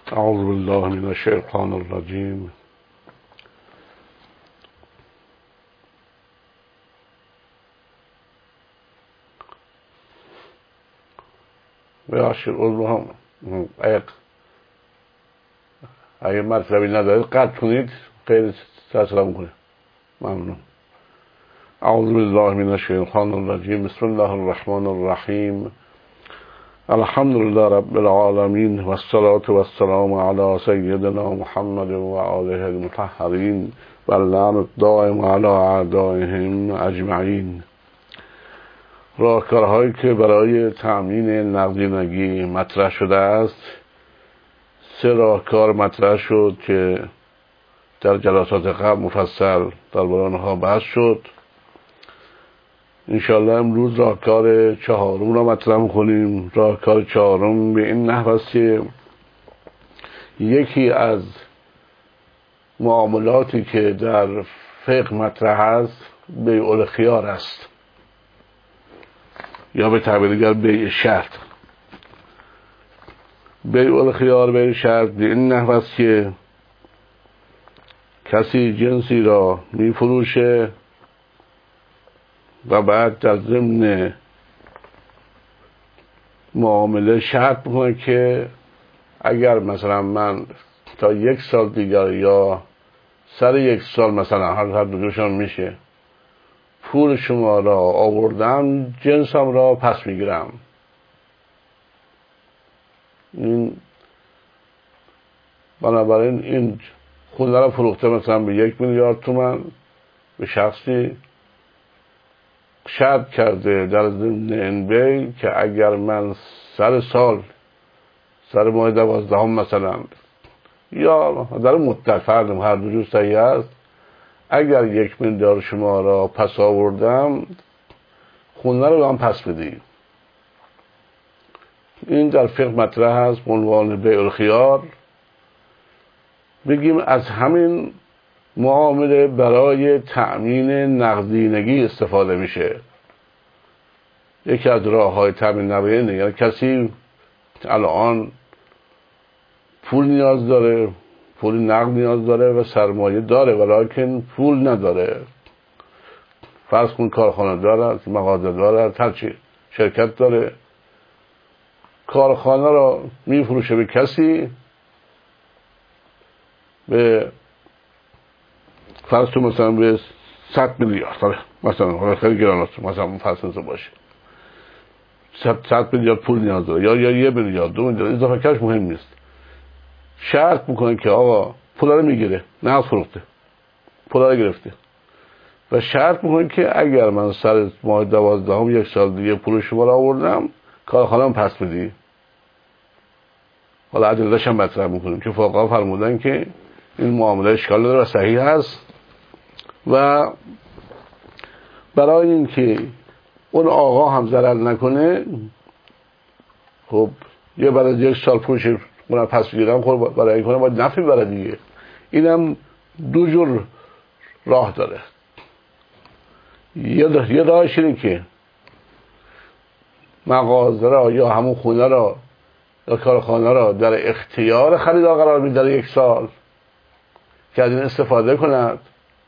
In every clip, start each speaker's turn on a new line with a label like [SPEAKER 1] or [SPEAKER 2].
[SPEAKER 1] اعوذ بالله من الشیطان الرجیم. ببخشید عضو هم اگه مطلبی ندارید قطع کنید، غیر سلام کنید. ممنون. اعوذ بالله من الشیطان الرجیم. بسم الله الرحمن الرحیم. الحمد لله رب العالمین و الصلاة و السلام علی سیدنا محمد و آله المطهرین و اللعن الدائم علی اعدائهم اجمعین. راهکارهایی که برای تأمین نقدینگی مطرح شده است، 3 راهکار مطرح شد که در جلسات قبل مفصل درباره آنها بحث شد. انشاءالله امروز راهکار 4 را مطرح می‌کنیم. راهکار 4 به این نحو است که یکی از معاملاتی که در فقه مطرح است بیع الخیار است، یا به تعبیر دیگر بیع شرط. بیع الخیار، بیع شرط به این نحو است که کسی جنسی را می‌فروشه و بعد در ضمن معامله شرط میکنه که اگر مثلا من تا 1 سال دیگر یا سر 1 سال مثلا هر دوشان میشه پول شما را آوردم، جنسم را پس میگیرم. بنابراین این خونه را فروخته مثلا به 1 میلیارد تومان به شخصی، شرط کرده در ضمن این بیع که اگر من سر سال، سر ماه 12 مثلا، یا در مدت فردم هر دو جور صحیح است، اگر 1 میلیارد شما را پس آوردم، خونه رو هم پس بدی. این در فقه مطرح است به عنوان بیع الخیار. بگیم از همین معامله برای تأمین نقدینگی استفاده میشه. یکی از راه‌های تأمین نقدینگی، یعنی کسی الان پول نیاز داره، پول نقد نیاز داره و سرمایه داره ولیکن پول نداره. فرض کن کارخانه داره، مغازه داره، هر چی، شرکت داره، کارخانه را میفروشه به کسی به فرض تو مثلا به 100 میلیارد، مثلا خیلی گران است، مثلا فرض باشه 100 میلیارد پول نیاز داره، یا 1 میلیارد 2 میلیارد، اضافه کارش مهم نیست. شرط میکنه که آقا پول رو میگیره، نه فروخته، پول رو گرفته و شرط میکنه که اگر من سر ماه 12 1 سال دیگه پول شما رو آوردم، کارخانه‌ام پس بدی. حالا ادله‌اش هم مطرح میکنیم که فقها فرمودن که این معامله اشکال داره و صحیح است و برای اینکه اون آقا هم ضرر نکنه، خب یه بعد از 1 سال پولش اون پس بگیرم، خب برای این کنه باید نفعی بره دیگه. اینم 2 جور راه داره. یه راهش اینه که مغازه را یا همون خونه را یا کارخانه را در اختیار خریدار قرار میده در 1 سال که از این استفاده کند.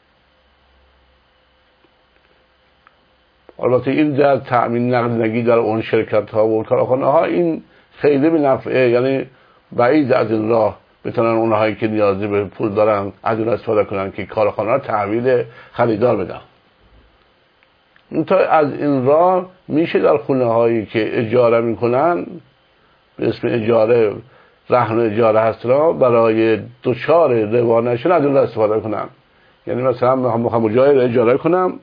[SPEAKER 1] البته این در تأمین نقدینگی در اون شرکت ها و کارخانه ها این خیلی به نفعه، یعنی بعید از این راه بتونن اونهایی که نیازی به پول دارن از اون استفاده کنن که کارخانه را تحویل خریدار بدن. تا از این راه میشه در خونه هایی که اجاره میکنن به اسم اجاره، رهن اجاره هست را، برای دچار روا نشن از اون استفاده کنن. یعنی مثلا همون جای را اجاره کنم،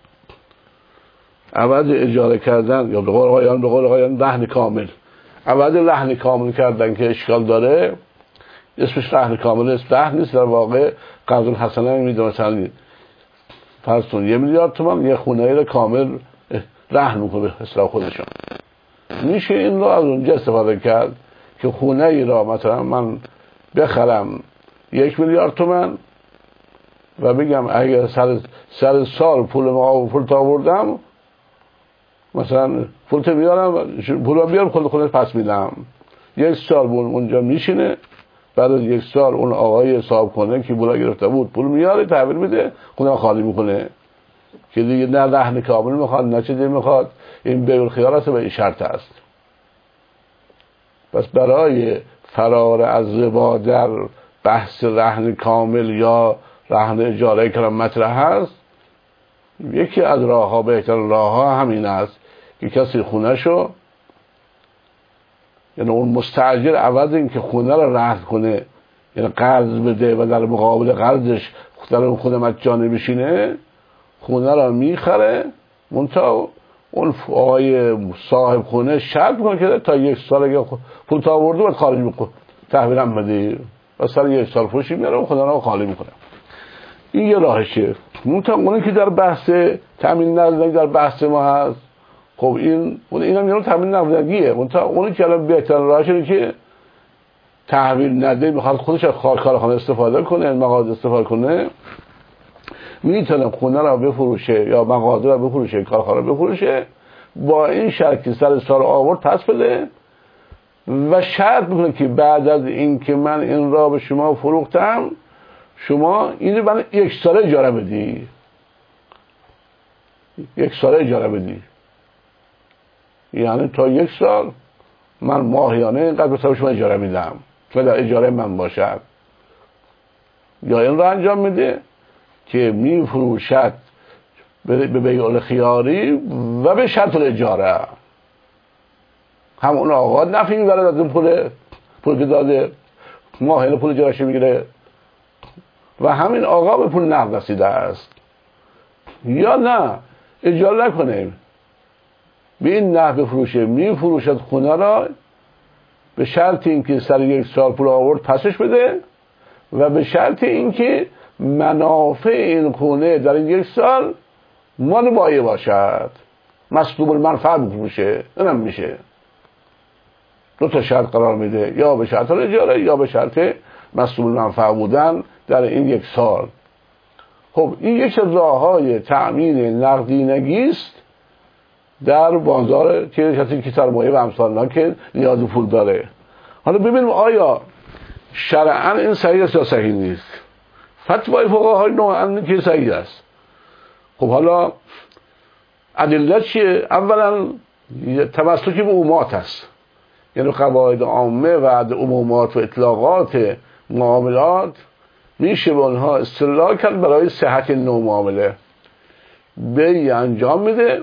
[SPEAKER 1] عوض اجاره کردن یا به قول آقایان رهن کامل، عوض رهن کامل کردن که اشکال داره، اسمش رهن کامل، اسم رهن نیست، در واقع قرض الحسنه میده. مثلا فرض کن 1 میلیارد تومان یه خونه را کامل رهن میکنه به اصطلاح خودشون. میشه این را از اونجا استفاده کرد که خونه ای را مثلا من بخرم 1 میلیارد تومان و بگم اگر سر سال پول تا آوردم، مثلا پول میارم، پول بیارم خود پس میدم. 1 سال اونجا میشینه بعد از 1 سال اون آقای صاحب خونه که پول گرفته بود پول میاره تحویل میده، خونه خالی میکنه که دیگه نه رهن کامل میخواد نه چیزی میخواد. این بیع الخیار است و این شرط است. پس برای فرار از ربا در بحث رهن کامل یا رهن اجاره که مطرح هست، یکی از راه‌ها، بهترین راه‌ها همین است که کسی خونه‌شو، یعنی اون مستاجر عوض این که خونه رو رهن کنه، یعنی قرض بده و در مقابل قرضش در اون خونه مجانی بشینه، خونه رو میخره، منتها اون آقای صاحب خونه شرط میکنه که تا 1 سال اگه پول تا آورده باید خارج میکنه، تحویلم بده و سر 1 سال فروشی میاره و خونه رو خالی میکنه. این یه راهشه. منتها اونی که در بحث تامین نقدینگی در بحث ما هست، خب اینا میرون تامین نقدینگیه. منتها اونی که الان بهترین راهش اینه که تحویل نده، میخواد خودش از کارخانه استفاده کنه، مغازه استفاده کنه، میتونه خونه رو بفروشه یا مغازه رو بفروشه، کارخانه رو بفروشه، با این شرط که سر سال آورد پس بده و شرط میکنه که بعد از این که من این را به شما فروختم، شما اینو من 1 سال اجاره بدی، 1 سال اجاره بدی، یعنی تا 1 سال من ماهیانه اینقدر به شما اجاره میدم و در اجاره من باشد. یا این را انجام میده که میفروشد به بیع الخیاری و به شرط الاجاره، همون آقا نفی میبرد از اون پول که داده، ماهیانه پول اجارهش میگیره و همین آقا به پول نقد رسیده است. یا نه اجاره نکنه، به این نحو بفروشه، میفروشد خونه را به شرط اینکه سر 1 سال پول آورد پسش بده و به شرط اینکه منافع این خونه در این 1 سال مال بایع باشد، مطلوب المنفعه بفروشه. اینم میشه 2 تا شرط قرار میده، یا به شرط اجاره یا به شرط مطلوب المنفعه بودن در این 1 سال. خب این یک از راه‌های تأمین نقدینگی است در بازار که کسی که سرمایه و امثال که نیاز پول داره. حالا ببینیم آیا شرعاً این صحیح است یا صحیح نیست. فتوای فقهای نوعاً که صحیح است. خب حالا ادله چیه؟ اولا تمسک به عمومات است، یعنی قواعد عامه و عمومات و اطلاقات معاملات میشه به اونها استدلال کرد برای صحت نوع معامله. بیع انجام میده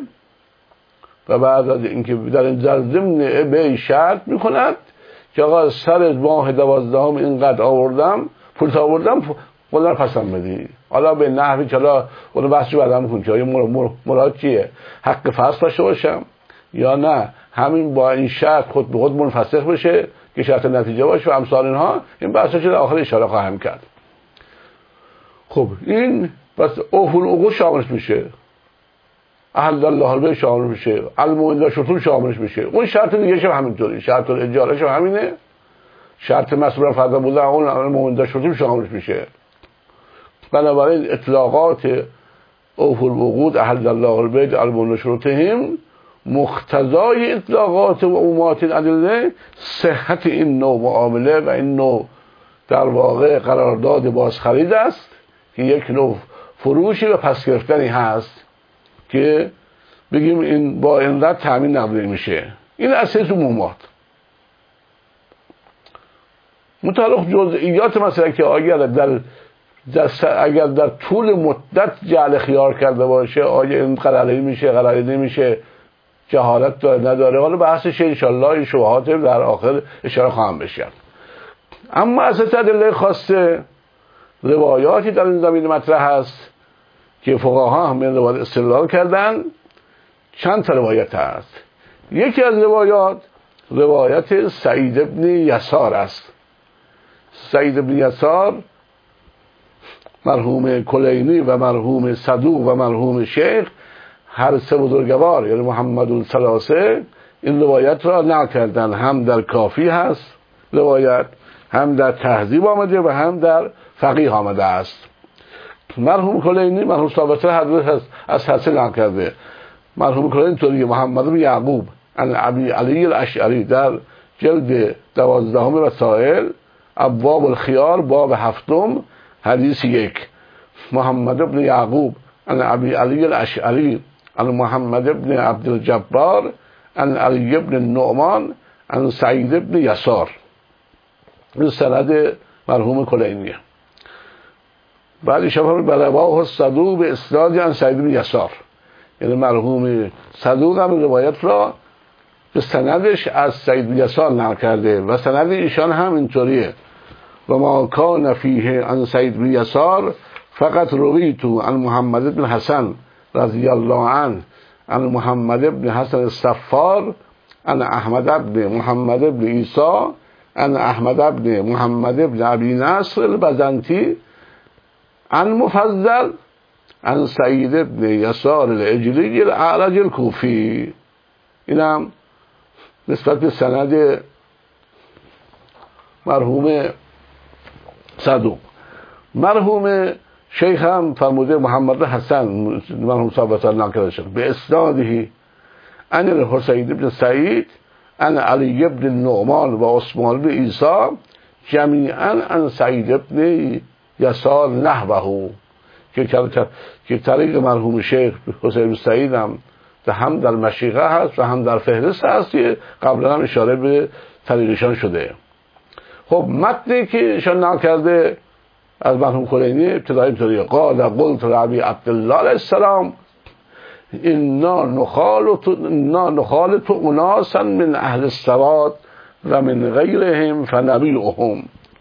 [SPEAKER 1] و بعد از اینکه در این ضمن بیع شرط میکند که آقا سر ماه 12 اینقدر آوردم، پول آوردم، قول پسم بدی. حالا به نحوی که حالا اون بحثی بعدا میکنم که آیا مراد چیه، حق فسخ داشته باشم یا نه همین با این شرط خود به خود منفسخ بشه که شرط نتیجه باشه و امثال اینها. این بحثا چه در آخر اشاره خواهم کرد. خب این بس اوفل العقود شاملش میشه، احل الله البیع شامل میشه، الموعد شروط شاملش میشه. اون شرط دیگه هم همینطوری، شرط الاجاره هم همینه، شرط مسئول فردا بوده اون الموعد شروط شاملش میشه. بنابراین اطلاقات اوفل العقود احل الله البیع الموعد شروطهم مقتضای اطلاقات و عمومات الادله صحت این نوع معامله و این نوع در واقع قرارداد بازخرید است که یک نوع فروشی و پس گرفتنی هست که بگیم این با این رد تامین نقدینگی میشه. این اساس عمومات. متعلق جزئیات مثلا که اگر در طول مدت جعل خیار کرده باشه آیا این قراری میشه قراری نمیشه، جهالت داره نداره، حالا بحثش انشالله این شبهات در آخر اشاره خواهم بشه. اما اساس ادله خاصه روایاتی در این زمینه مطرح هست که فقها هم این روایت استدلال کردن. چند تا روایت هست. یکی از روایت سعید ابن یسار است. سعید ابن یسار مرحوم کلینی و مرحوم صدوق و مرحوم شیخ هر سه بزرگوار یعنی محمد الثلاثه این روایت را نقل کردن. هم در کافی هست روایت، هم در تهذیب آمده و هم در فقیه آمده است. مرحوم کلینی مرحوم ثابته حدیث از حسن نقل کرده. مرحوم کلینی طوری محمد بن یعقوب عن ابی علی الاشعری در جلد 12 رسائل ابواب الخيار باب هفتم حدیث 1. محمد بن یعقوب عن ابی علی الاشعری عن محمد بن عبد الجبار عن علی بن النعمان عن سعید بن یسار. این سند مرحوم کلینیه. بعد شفاف بلواه صدوق به اسناد عن سعید بن یسار، یعنی مرحوم صدوق هم روایت را به سندش از سعید بن یسار نقل کرده و سند ایشان هم اینطوریه. و ما کان فیه عن سعید بن یسار فقط رویتو عن محمد بن حسن رضی الله عنه عن محمد بن حسن الصفار عن احمد بن محمد بن عیسی عن احمد بن محمد بن ابی نصر البزنطی عن مفضل عن سعید بن یسار العجلی الاعرج الکوفی. اینم نسبت به سند مرحوم صدوق. مرحوم شیخ هم فرموده محمد حسن مرحوم صاحب نقل شد به اسناده عن الحسین بن سعید عن علی بن النعمان و عثمان بن عیسی جمیعا عن سعید بن یسار نحوه، که طریق مرحوم شیخ حسین بن سعید هم در مشیقه هست و هم در فهرست هست که قبلا هم اشاره به طریقشان شده. خب متنی که ایشان نقل کرده از مرحوم کلینی ابتدایی اینطوریه: قال قلت لابی عبدالله علیه السلام انا نخالط اناسا من اهل السواد و من غیرهم فنبیعهم.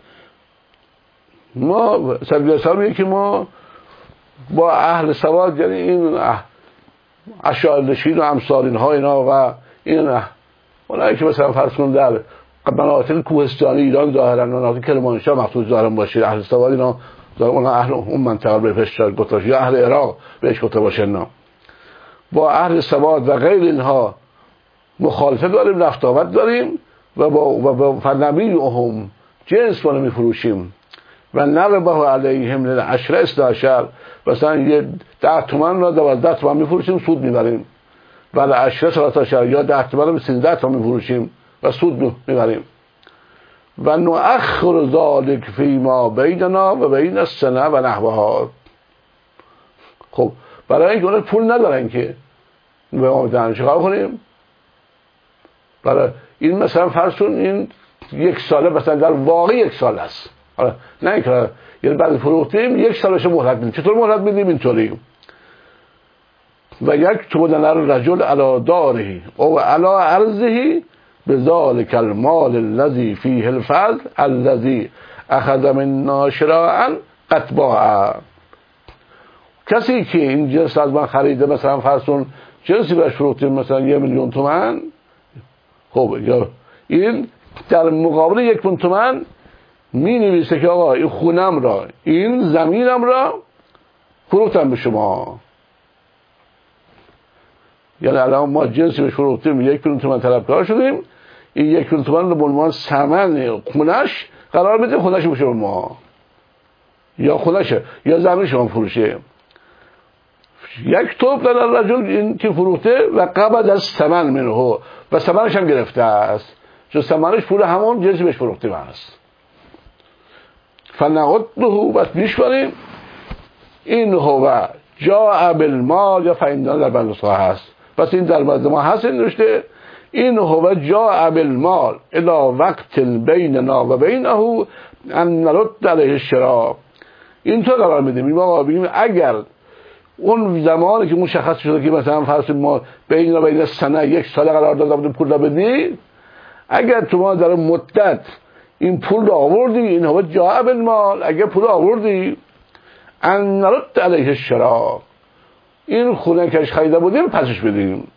[SPEAKER 1] ما سبیل میگه که ما با اهل سواد، یعنی این اشعارنشین و امثال اینها اینا و این اونایی که مثلا فرض کن در مناطق کوهستانی ایران ظاهرا مناطق کرمانشاه مخصوص ظاهرا باشه اهل سواد، اینا اون اهل اون منطقه به پشت گذاشت یا اهل عراق بهش گفته باشه. اینا با اهل سواد و غیر اینها مخالفت داریم، رفت آمد داریم و با فنبیعهم جنس رو میفروشیم و نربه علیهم للعشره 12 مثلا یه 10 تومن را 12 تومن میفروشیم سود میبریم، ولی 10 13 یا 10 تومن رو به 13 تومن میفروشیم و سود میبریم. و نؤخر ذلک فیما بیننا و بین السنه و نحوها. خب برای اینکه اون پول ندارن که به ما بدن چیکار کنیم؟ برای این مثلا فرض کن این 1 ساله مثلا در واقع 1 سال است، نه اینکه یعنی بعد فروختیم 1 سالش مهلت میدیم. چطور مهلت میدیم؟ اینطوری: و یک تودن الرجل علی داره او علی ارضه بذلک المال الذي فيه الفضل الذي اخذ من شراعا قد باع. کسی که این جنس از من خریده، مثلا فرض کن جنسی بهش فروختیم مثلا 1 میلیون تومان، خب یا این در مقابل 1 میلیون تومان می نویسه که آقا این خونم را، این زمینم را فروختم به شما. یعنی الان ما جنسی بهش فروختیم 1 میلیون تومان طلبکار شدیم، این 1 میلیون تومان رو به عنوان ثمن خونش قرار بدیم، خونش بشه ما یا خونشه یا زمین شما فروشه. 1 توب در الرجل این که فروخته و قبض از ثمن منه و ثمنش هم گرفته است، چون ثمنش پول همون جنسی بهش فروختیم است. فنقضه بس میشوریم این هو جاء بالمال یا فایندان در بندسخه هست، بس این در بعد ما هست نوشته این هو جاء بالمال الى وقت بیننا و بینه ان نرد علیه الشراء. اینطور قرار میدیم این آقا بگیم اگر اون زمانی که مشخص شده که مثلا فرض ما بین و بین سنه 1 سال قرار داده بودیم پول را بدی، اگر تو ما در مدت این پول رو آوردی، این هو جاء بالمال، اگر پول آوردی ان نرد علیه الشراء، این خونه که خریده بودیم پسش بدیم.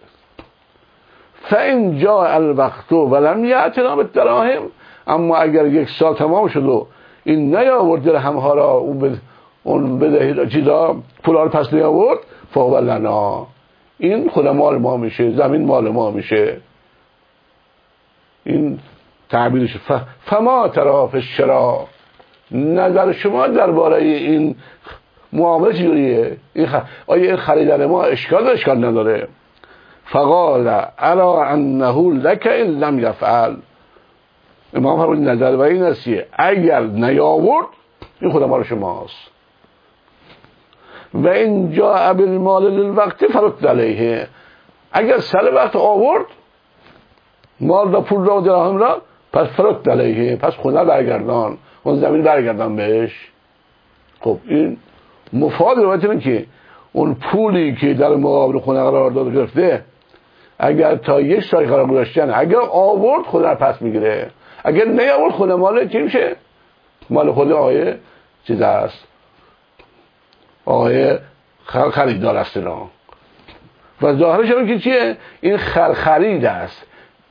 [SPEAKER 1] فان جاء الوقت ولم یأتنا بالدراهم، اما اگر 1 سال تمام شد و این نیاورد درهم‌ها را اون بدهی چیزا پولا رو پس نیاورد، فهو لنا، این خود مال ما میشه، زمین مال ما میشه. این تعبیرش. فما ترى فی الشراء، نظر شما درباره این معامله چجوریه؟ آیا این خریدن ما اشکال نداره؟ فقال ارى انه لك ان لم يفعل، امام فرمود نظر و این است که اگر نیاورد این خود مال شماست و این جاء بالمال للوقت فرد علیه، اگر سر وقت آورد مال را پول را و دراهم را پس فرد علیه، پس خونه برگردان، اون زمین برگردان بهش. خب این مفاد روایت اینه که اون پولی که در مقابل خونه قرار داده گرفته اگر تا یک سال قرار گذاشتن اگر آورد خونه را پس میگیره، اگر نیاورد خونه مال چی میشه؟ مال خود آقای چیز است، آقای خریدار است اینا. و ظاهرش هم که چیه؟ این خرید است،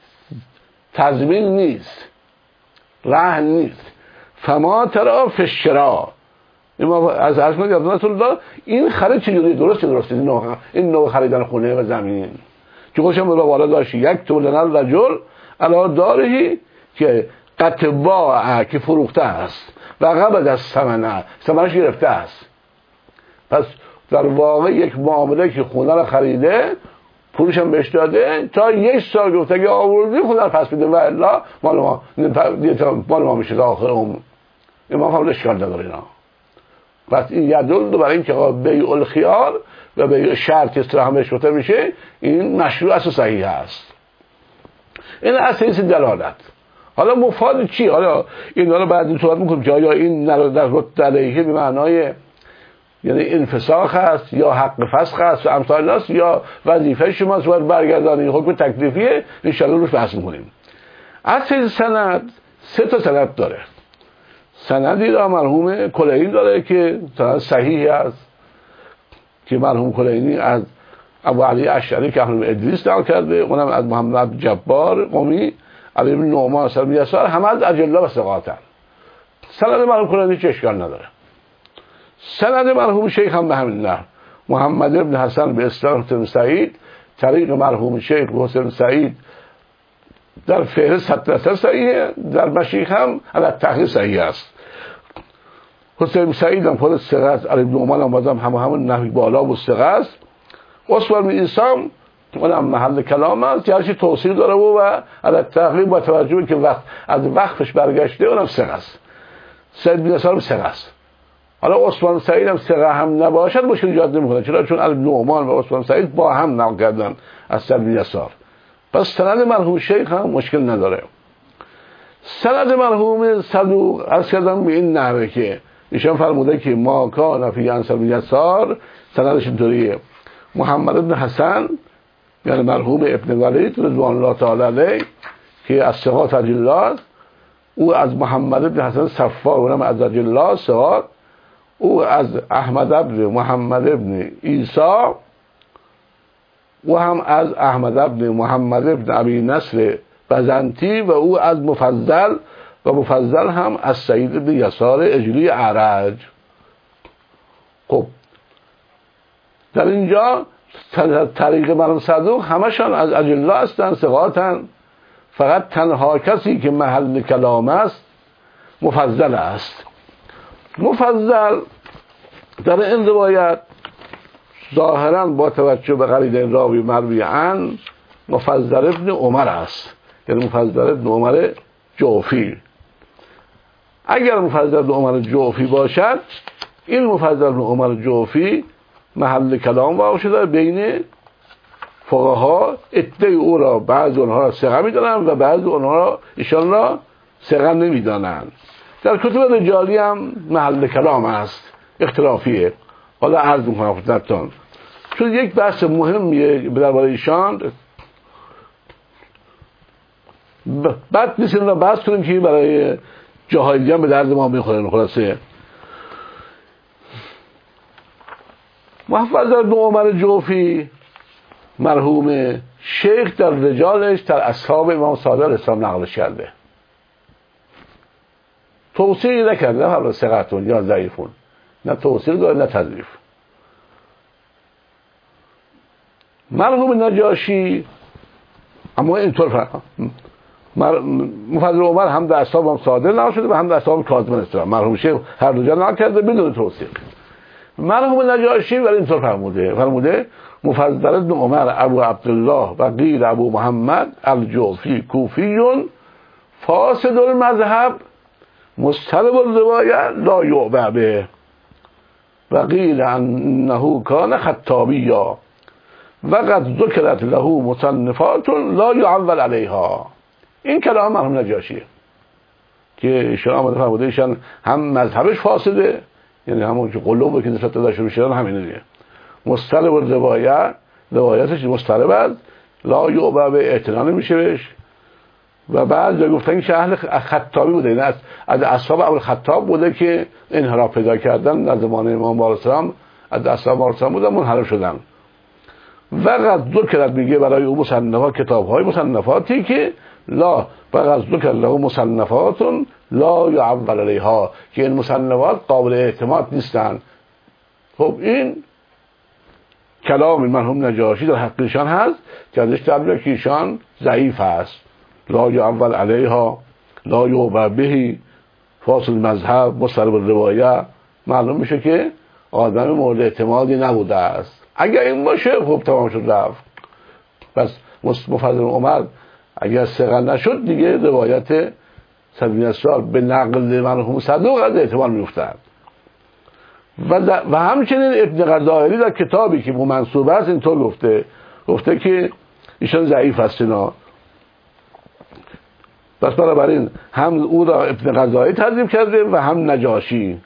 [SPEAKER 1] تضمین نیست، رهن نیست. فما ترا فی الشراء، از عرض کنید الله این خرید چجوری درسته این نوع خریدن خونه و زمین. چون خوشم رو بالا داشت یک تولن الرجل علی دارهی که قطباء که فروخته است و قبض از ثمنش گرفته است. پس در واقع یک معامله که خونه رو خریده پولش هم بهش داده تا یک سال گفته اگه آوردی خونه رو پس بده و الا مال ما میشه تا آخر عمر. امام هم اشکال نداره اینا. پس این یدل برای اینکه بیع الخیار و بیع شرط استراحه بهش گفته میشه این مشروع است و صحیح است. این اساس دلالت. حالا مفاد چی؟ حالا این رو بعد صحبت میکنیم که آیا این در علیه به معنای یعنی انفساخ است یا حق فسخ است و امثال است یا وظیفه شماست و برگردانی حکم تکلیفیه، ان شاء الله روش بحث میکنیم. اصل سند 3 سند داره. سندی را مرحوم کلینی داره که سند صحیحی است که مرحوم کلینی از ابو علی اشعری که احمد ادریس نقل کرده، اونم از محمد جبار قمی، علی بن نعمان سلمی یسار، همه از اجلا و ثقاتن. سند مرحوم کلینی چه اشکال نداره. سند مرحوم شیخ هم به همین نحو محمد ابن حسن به اسلام حسین سعید، طریق مرحوم شیخ حسین سعید در فهرست 100% صحیحه، در مشیخ هم علی تحقیق صحیح است. حسین سعید هم خود ثقه است، علی بن نعمان هم بازم همون نحوی بالا و ثقه است. اسوار بن عیسی اونم محل کلام است که هرچی توصیل داره و علی تحقیق با توجه که وقت از وقفش برگشته اونم ثقه است. سعید بن یسار هم ثقه است. حالا عثمان سعید هم ثقه هم نباشد مشکل ایجاد نمیکنه، چرا؟ چون علی بن نعمان و عثمان سعید با هم نقل کردن از سعید بن یسار. پس سند مرحوم شیخ هم مشکل نداره. سند مرحوم صدوق عرض کردم به این نحوه که ایشان فرموده که ما کان فی انصر بن یسار، سندش اینطوریه: محمد ابن حسن یعنی مرحوم ابن ولید رضوان الله تعالی علیه که از ثقات اجلا، او از محمد ابن حسن صفار اونم از اجلا ثقات، او از احمد ابن محمد ابن عیسی و هم از احمد ابن محمد ابن ابی نصر بزنتی و او از مفضل و مفضل هم از سعید ابن یسار اجلی اعرج. خب در اینجا طریق مرحوم صدوق همشان از اجلا هستند، ثقاتن، فقط تنها کسی که محل کلام است مفضل است. مفضل در این روایت ظاهرا با توجه به قرینه راوی مروی عن مفضل ابن عمر است، یعنی مفضل ابن عمر جوفی. اگر مفضل ابن عمر جوفی باشد این مفضل ابن عمر جوفی محل کلام واقع شده بین فقها، عده او را بعض اونها را ثقه می‌دانند و بعض اونها را ایشان را ثقه نمی‌دانند. در کتب رجالی هم محل کلام است، اختلافیه. حالا عرض می‌کنم خدمتتون چون یک بحث مهمیه درباره ایشان، بعد نیست این را بحث کنیم که برای جاهای دیگه هم به درد ما می‌خوره. خلاصه محفظ ابن عمر جوفی مرحوم شیخ در رجالش در اصحاب امام صادق اسلام نقلش کرده، توصیل نکرده، نه حالا ثقتون یا ضعیفون، نه توصیل داره نه تضعیف. مرحوم نجاشی اما اینطور مفضل عمر هم در اصحاب هم صادق نقل شده و هم در اصحاب کاظم اسلام. مرحوم شیخ هر دو جا نقل کرده بدون توصیل. مرحوم نجاشی ولی اینطور فرموده مفضل ابن عمر ابو عبدالله و غیر ابو محمد الجوفی کوفیون فاسد المذهب مضطرب الرواية لا یعبأ به و قیل انه کان خطابیا و قد ذکرت له مصنفات لا یعول علیها. این کلام مرحوم نجاشیه که ایشان آمده فرموده ایشان هم مذهبش فاسده، یعنی همون که قلوبه که نسبت داشته میشن همینه دیگه. مضطرب الروایه، روایتش مضطرب است، لا یعبأ به، اعتنا نمیشه بهش. و بعد جا گفتن که اهل خطابی بوده، این از اصحاب ابوالخطاب بوده که انحراف پیدا کردن در زمان امام السلام، از اصحاب السلام بودن منحرف شدن. و قد ذکرت میگه برای او مصنفات، کتاب‌های مصنفاتی که لا و قد ذکر له مصنفات لا یعول علیها، که این مصنفات قابل اعتماد نیستن. خب این کلام مرحوم نجاشی در حق ایشان هست که ازش تعبیر که ایشان ضعیف است. لا یعول علیها، لا یعبأ به، فاسد مذهب، مضطرب الروایه. معلوم میشه که آدم مورد اعتمادی نبوده است. اگر این باشه خب تمام شد رفت. پس مفضل عمر اگر ثقه نشد دیگه روایت صدوی اسرار به نقل مرحوم صدوق از اعتبار میفتد. و همچنین ابن غزائری در کتابی که منسوب است اینطور گفته که ایشان ضعیف هستینا. پس بنابراین هم او را ابن غزائری ترجیح کرده و هم نجاشی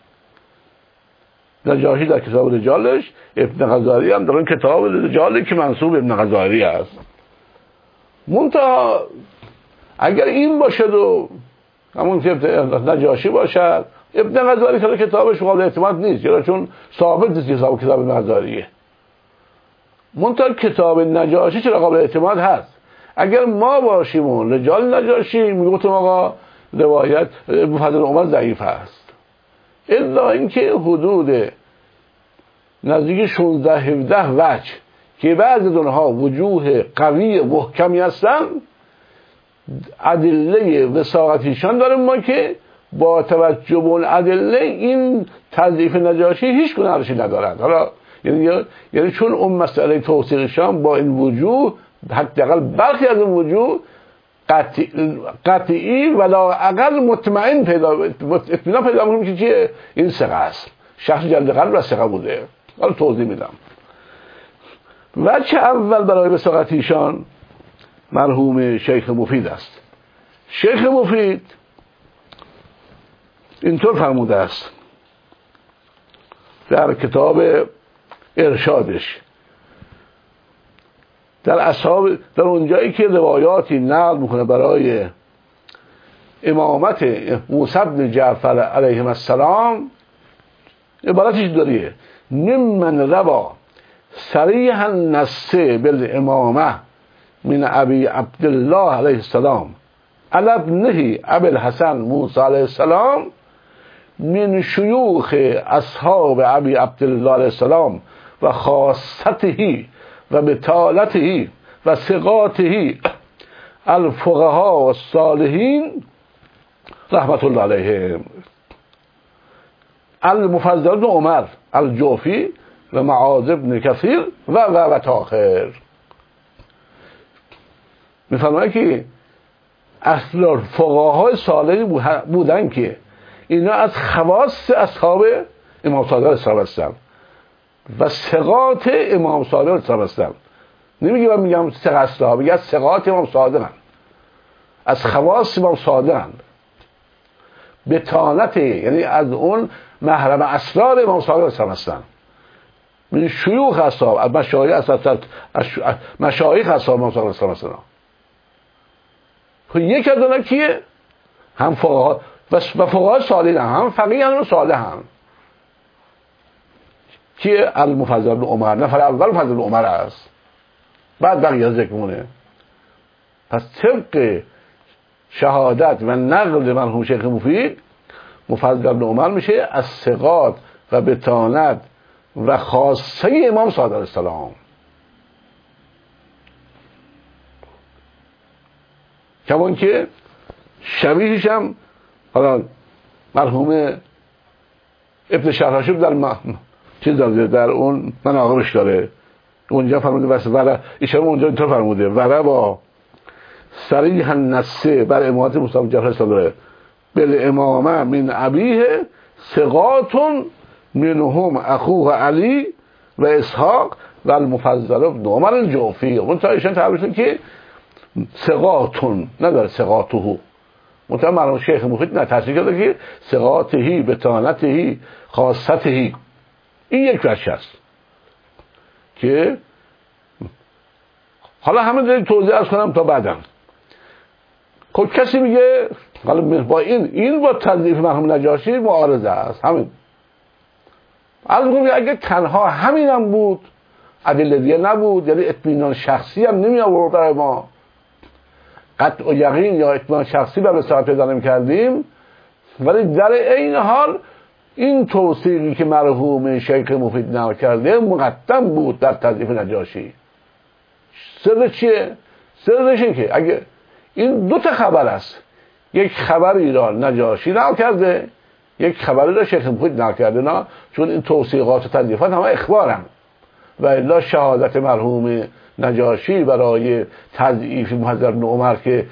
[SPEAKER 1] در کتاب رجالش، ابن غزائری هم در اون کتاب رجالی که منسوب ابن غزائری است. منتها اگر این باشد و همون که نجاشی باشد، ابن غزائری که کتابش قابل اعتماد نیست، چون ثابت نیست که کتاب ابن غزائریه. منتها کتاب نجاشی چرا قابل اعتماد هست؟ اگر ما باشیم و رجال نجاشی میگفتم آقا روایت مفضل عمر ضعیف است، الا اینکه حدود نزدیک 16-17 وجه که بعض از اونها وجوه قوی محکمی هستن، ادله وثاقتیشان داریم ما که با توجه به اون ادله این تضعیف نجاشی هیچ گونه ارزشی ندارد. حالا یعنی چون اون مسئله توثیقشان با این وجوه، حداقل برخی از اون وجوه قطعی ولا اقل مطمئن اطمینان پیدا می‌کنیم که چیه این ثقه است، شخص جلد قلب را ثقه بوده. حالا توضیح میدم. وجه اول برای وثاقت ایشان مرحوم شیخ مفید است. شیخ مفید اینطور فرموده است در کتاب ارشادش، در اونجایی که روایاتی نقل میکنه برای امامت موسی بن جعفر علیه السلام، عبارتش داریه: ممن روا صریحا النص بالامامه من ابی عبدالله علیه السلام علی ابنه ابی الحسن موسی علیه السلام من شیوخ اصحاب ابی عبدالله علیه السلام و خاصته و بطالته و ثقاته الفقهاء و الصالحین رحمت الله علیهم، المفضل بن عمر الجوفی و معاذ بن کثیر و تاخر. میفرماید که اصل فقهای صالحی بودن که اینا از خواص اصحاب امام صادق اسلام هستن و ثقات امام صادق اسلام هستن. نمیگه من میگم ثقه اصلا، میگه از ثقات امام صادق، از خواص امام صادق، بطانت، یعنی از اون محرم اسرار امام صادق اسلام هستن. من شیوخ اصحاب، مشایخ اصحاب امام صادق اسلام هستن. یک از اونها کیه؟ هم فقها و فقها صالح هم فقیه هم صالح هم. کیه؟ المفضل بن عمر، نفر اول مفضل بن عمر است، بعد بقیه ذکر مونه. پس طبق شهادت و نقل مرحوم شیخ مفید، مفضل بن عمر میشه از ثقات و بطانت و خاصه امام صادق السلام. کمان که شبیهش هم حالا مرحوم ابن شهراشب در اون مناقبش داره، اونجا فرموده وره ایشان اونجا اینطور فرموده: وره با صریح النصه بر امامت مصطفی جعفر الصادق بالامامه من ابیه ثقات منهم اخوه علی و اسحاق و المفضل ابن عمر الجوفی. اون تا ایشان تعبیرشون که ثقاتون نداره ثقاته، منتها مرحوم شیخ مفید نه تصریح کرده که ثقاتهی بتانتهی خاصتهی. این یک وجه است که حالا همه دیگه توضیح از کنم تا بعدم. خب کسی میگه حالا با این با تضعیف مرحوم نجاشی معارضه است. همین از میگم اگه تنها همینم بود ادله دیگه نبود، یعنی اطمینان شخصی هم نمی آورد برای ما، قطع و یقین یا اطمینان شخصی به رسالت پیدا نمی‌کردیم، ولی در این حال این توصیفی که مرحوم شیخ مفید نقل کرده مقدم بود در تضعیف نجاشی. سر چیه؟ سرش اینه که اگه این دو تا خبر است، یک خبری را نجاشی نقل کرده، یک خبری را شیخ مفید نقل کرده، نه چون این توصیقات و تضعیفات همه اخبارن و الا شهادت مرحوم نجاشی برای تضعیف محضر بن عمر که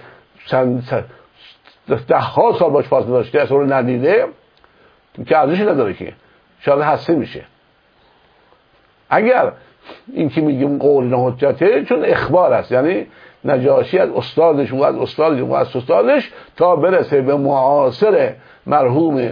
[SPEAKER 1] ده ها سال باش فاصله داشته اصلا رو ندیده که ارزشی نداره که شاید حسی میشه. اگر این که میگیم قول حجته چون اخبار است، یعنی نجاشی از استادش و از استادش و از استادش تا برسه به معاصر مرحوم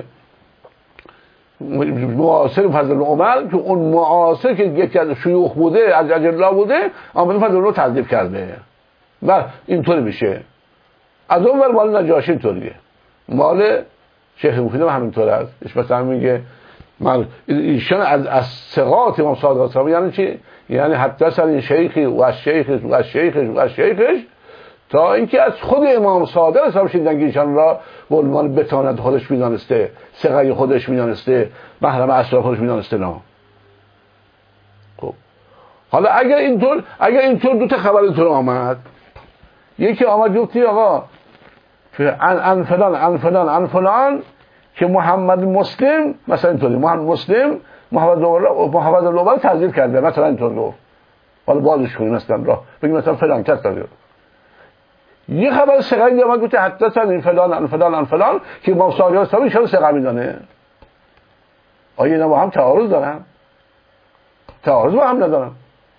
[SPEAKER 1] معاصر فضل عمر که اون معاصر که یکی از شیوخ بوده از اجلا بوده آمده فضل رو تضعیف کرده و اینطوری میشه. از اون ور مال نجاشی اینطوریه، مال شیخ مفید هم همینطور است. مثلا میگه ایشان از ثقات امام صادق الصادق یعنی چی؟ یعنی حدثنی شیخی و از شیخش و از شیخش و از شیخش تا اینکه از خود امام صادق حساب شدن که ایشان را به عنوان بتانت خودش میدانسته، ثقه خودش میدانسته، محرم اسرار خودش میدانسته. نه خب حالا اگر اینطور دو تا خبر اینطور آمد، یکی آمد گفتی آقا ان فلان که محمد مسلم مثلا اینطوری محمد مسلم محمد الاول تضعیف کرده مثلا اینطور گفت، حالا بازش کنیم مثلا راه بگیم مثلا فلان کس داره. یه خبر ثقه اومد گفت حدثنی فلان که امام صادق الصادق ایشون ثقه میدانه. آیا اینا با هم تعارض دارن؟ تعارض با هم ندارن.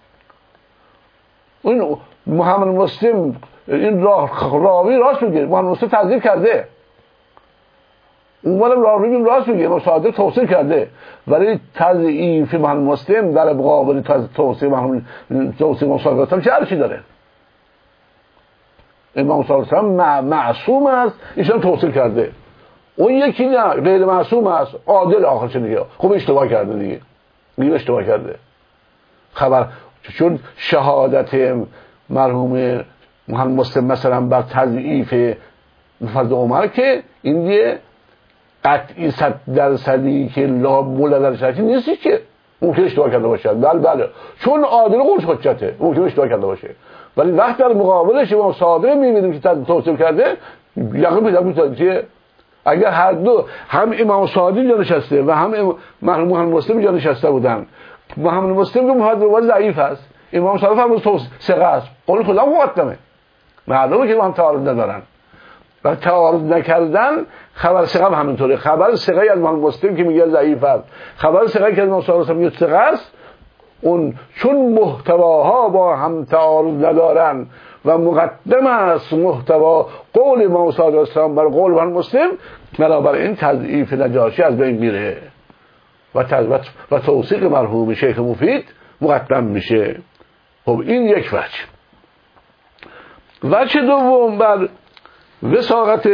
[SPEAKER 1] اون محمد مسلم این راوی راست میگه، محمد مسلم تضعیف کرده، اونم راوی راست میگه، امام صادق توصیل کرده، ولی تضعیف محمد مسلم در مقابل توصیل امام صادق الصادق چه ارزشی داره؟ امام صادق معصوم است، ایشون توصیل کرده. اون یکی نه غیر معصوم است، عادل آخرش دیگه خب اشتباه کرده دیگه، میگه اشتباه کرده. خبر چون شهادت مرحوم محمد مسلم مثلا بر تضعیف فضل عمر که این دیگه قطعی 100% که لا مولا در شرطی نیستی که ممکن اشتباه کرده باشه. بله چون عادل قولش حجته ممکن اشتباه کرده باشه، ولی وقت در مقابلش امام صادق می‌بینیم که توصیل کرده یقین پیدا می‌کنه. اگر هر دو هم امام صادق جا نشسته و هم مرحوم محمد مسلم جا نشسته بودن، محمد مسلم که محمد الاول ضعیف است، امام صادق هم ثقه است، قول خدا مقدمه، معلومه که با هم تعارض ندارن و تعارض نکردن. خبر ثقه هم همینطوره، خبر ثقه از محمد مسلم که میگه ضعیف است، خبر ثقه که از امام صادق میگه ثقه است، اون چون محتواها با هم تعارض ندارن و مقدم است محتوا قول امام صادق السلام بر قول محمد مسلم، بنابراین تضعیف نجاشی از بین میره و توثیق مرحوم شیخ مفید مقدم میشه. خب این یک وجه دوم بر وثاقت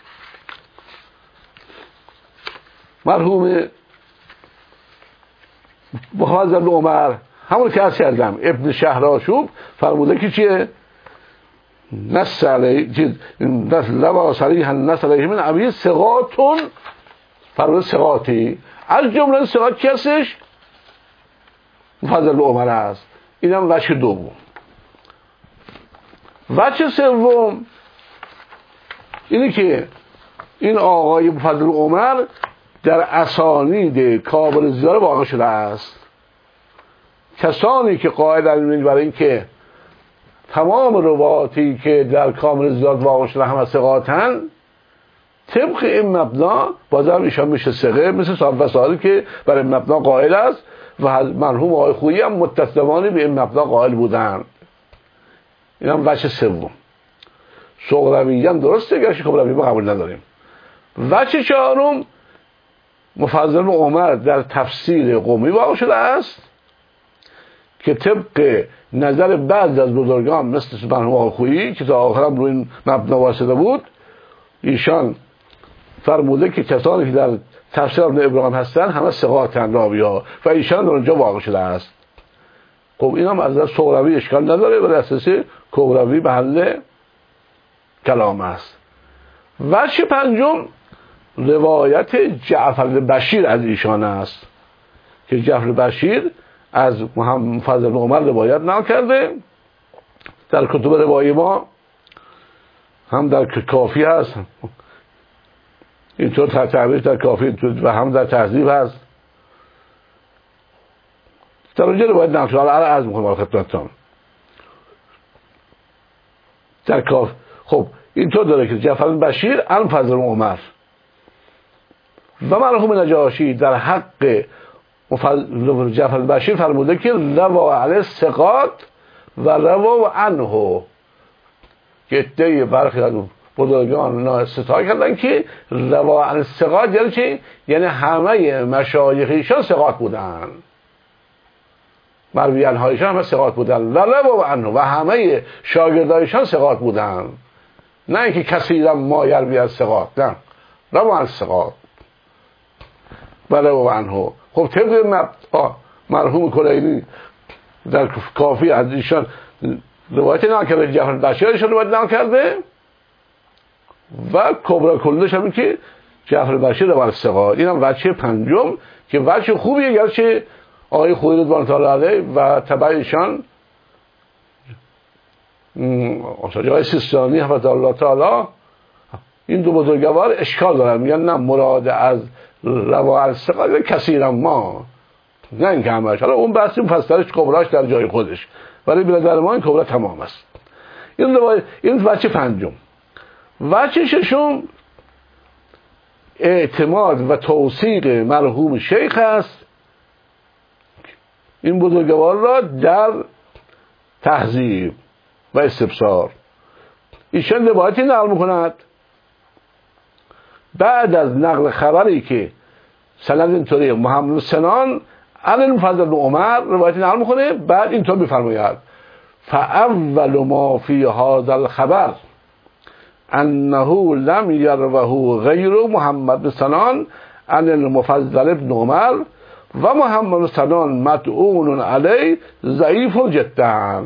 [SPEAKER 1] مرحوم محمد بن عمر همون که عرض کردم ابن شهرآشوب فرموده که چیه؟ نص علیه لما صریحا نص علیه من ابی ثقاتون، فرموده ثقاتی از جمله ثقات کی هستش؟ فضل عمر است. اینم وجه دوم. وجه سوم اینه که این آقای فضل عمر در اسانید کابل زیاره واقع شده است. کسانی که قاعدن برای این که تمام رواتی که در کامل زیاد واقع شده همه ثقاتن، طبق این مبنا بازم ایشان میشه ثقه، مثل صاحب وسائل که بر این مبنا قائل است و مرحوم آقای خویی هم متصلانه به این مبنا قائل بودن. این هم وجه سوم. سغراوی هم درسته، گرچه کبروی ما قبول نداریم. وجه چهارم مفضل عمر در تفسیر قمی واقع شده است که طبق نظر بعض از بزرگان مثل مرحوم آقای خویی که تا آخر هم روی این مبنا واسطه بود، ایشان فرموده که کسانی که در تفسیر ابن ابراهیم هستن همه ثقاتن راوی‌ها و ایشان در اونجا واقع شده است. خب این هم از نظر سغراوی اشکال نداره، ولی اساسی کبروی محل کلام است. وجه پنجم روایت جعفر بشیر از ایشان است که جعفر بشیر از محمد فضل عمر روایت نقل کرده. در کتب روایی ما هم در کافی هست، اینطور تعبیر در کافی و هم در تهذیب هست. در اونجا روایت نقل شده. الان عرض می‌کنم خدمتتون در کافی. خب اینطور داره که جعفر بشیر عن فضل عمر و مرحوم نجاشی در حق جعفر بشیر فرموده که روا علیه ثقات و روا عنه، که ادعای برخی از بزرگان استدعا کردن که روا علیه ثقات یعنی چی؟ یعنی همه مشایخ ایشان ثقات بودن، مرویان هایشان همه ثقات بودن، و روا عنه و همه شاگردایشان ثقات بودن، نه اینکه کسی را ما یروی از ثقات، نه، روا علیه ثقات و روا عنه. خب طبق مرحوم کلینی در کافی از ایشان روایت نقل کرده، جعفر بشیر ایشان روایت نقل کرده و کبرا کلش هم که جعفر بشیر روایت ثقات. این هم وجه پنجم که وجه خوبیه، گرچه آقای خویی رضوان الله علیه و تبع ایشان جای سیستانی حفظ الله تعالی این دو بزرگوار اشکال دارن، میگن نه مراد از روا علیه ثقات کثیرا ما، نه این که همش. حالا اون بحثی مفصلش کبراش در جای خودش، ولی به نظر ما این کبرا تمام است. این وجه پنجم. وجه ششم اعتماد و توثیق مرحوم شیخ است این بزرگوار را در تهذیب و استبصار. ایشان روایتی نقل میکند بعد از نقل خبری که سند اینطوری محمد سنان عن فضل بن عمر روایتی نقل میکنه، بعد اینطور میفرماید فاول ما فی هذا الخبر انه لم یروه غیر محمد بن سنان عن المفضل بن عمر و محمد بن سنان مطعون علیه ضعیف جدا.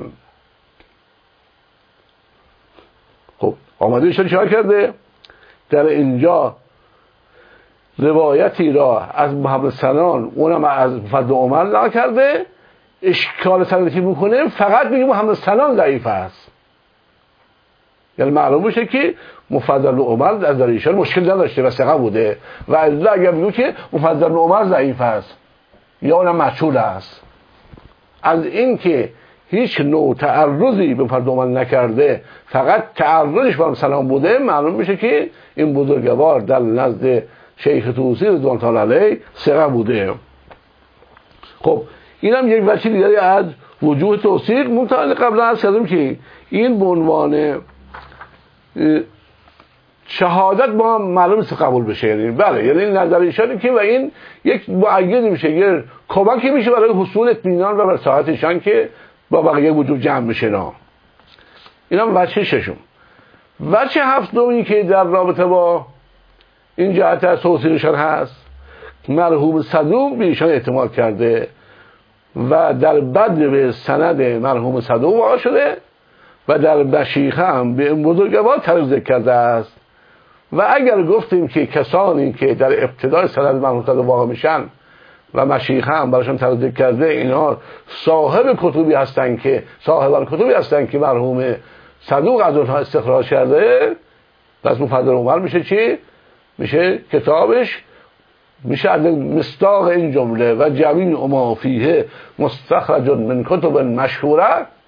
[SPEAKER 1] خب آمده ایشان چهار کرده در اینجا روایتی را از محمد سنان اونم از فضل عمر نقل کرده، اشکال سندی میکنه فقط میگه محمد سنان ضعیف است، یعنی معلوم میشه که مفضل عمر از در ایشان مشکل نداشته و ثقه بوده، و الا اگر بگو که مفضل عمر ضعیف است یا اونم مجهول است، از این که هیچ نوع تعرضی به مفضل عمر نکرده فقط تعرضش به سلام بوده، معلوم میشه که این بزرگوار در نزد شیخ طوسی رضوان الله علیه ثقه بوده. خب اینم یک وجه دیگری از وجوه توثیق. منتها قبلا عرض کردم که این به عنوان شهادت ما معلوم است قبول بشه، یعنی بله، یعنی نظر ایشان که و این یک معیدی میشه، یه کمکی میشه برای حصول اطمینان و مساحت ایشان که با بقیه وجود جمع میشه. اینم وجه ششم. وجه هفتمی که در رابطه با این جهت از توثیقشان هست، مرحوم صدوق به ایشان اعتماد کرده و در بدر به سند مرحوم صدوق واقع شده و در مشیخه هم به بزرگوار ترجیح کرده است. و اگر گفتیم که کسانی که در ابتدای سند مرحوم صدوق واقع میشن و مشیخه هم براشون ترجیح کرده، اینها صاحب کتبی هستن که مرحوم صدوق از اونها استخراج کرده، پس مفضل عمر میشه چی؟ میشه کتابش میشه از مصداق این جمله و جمیع ما فیه مستخرج من کتب مشهوره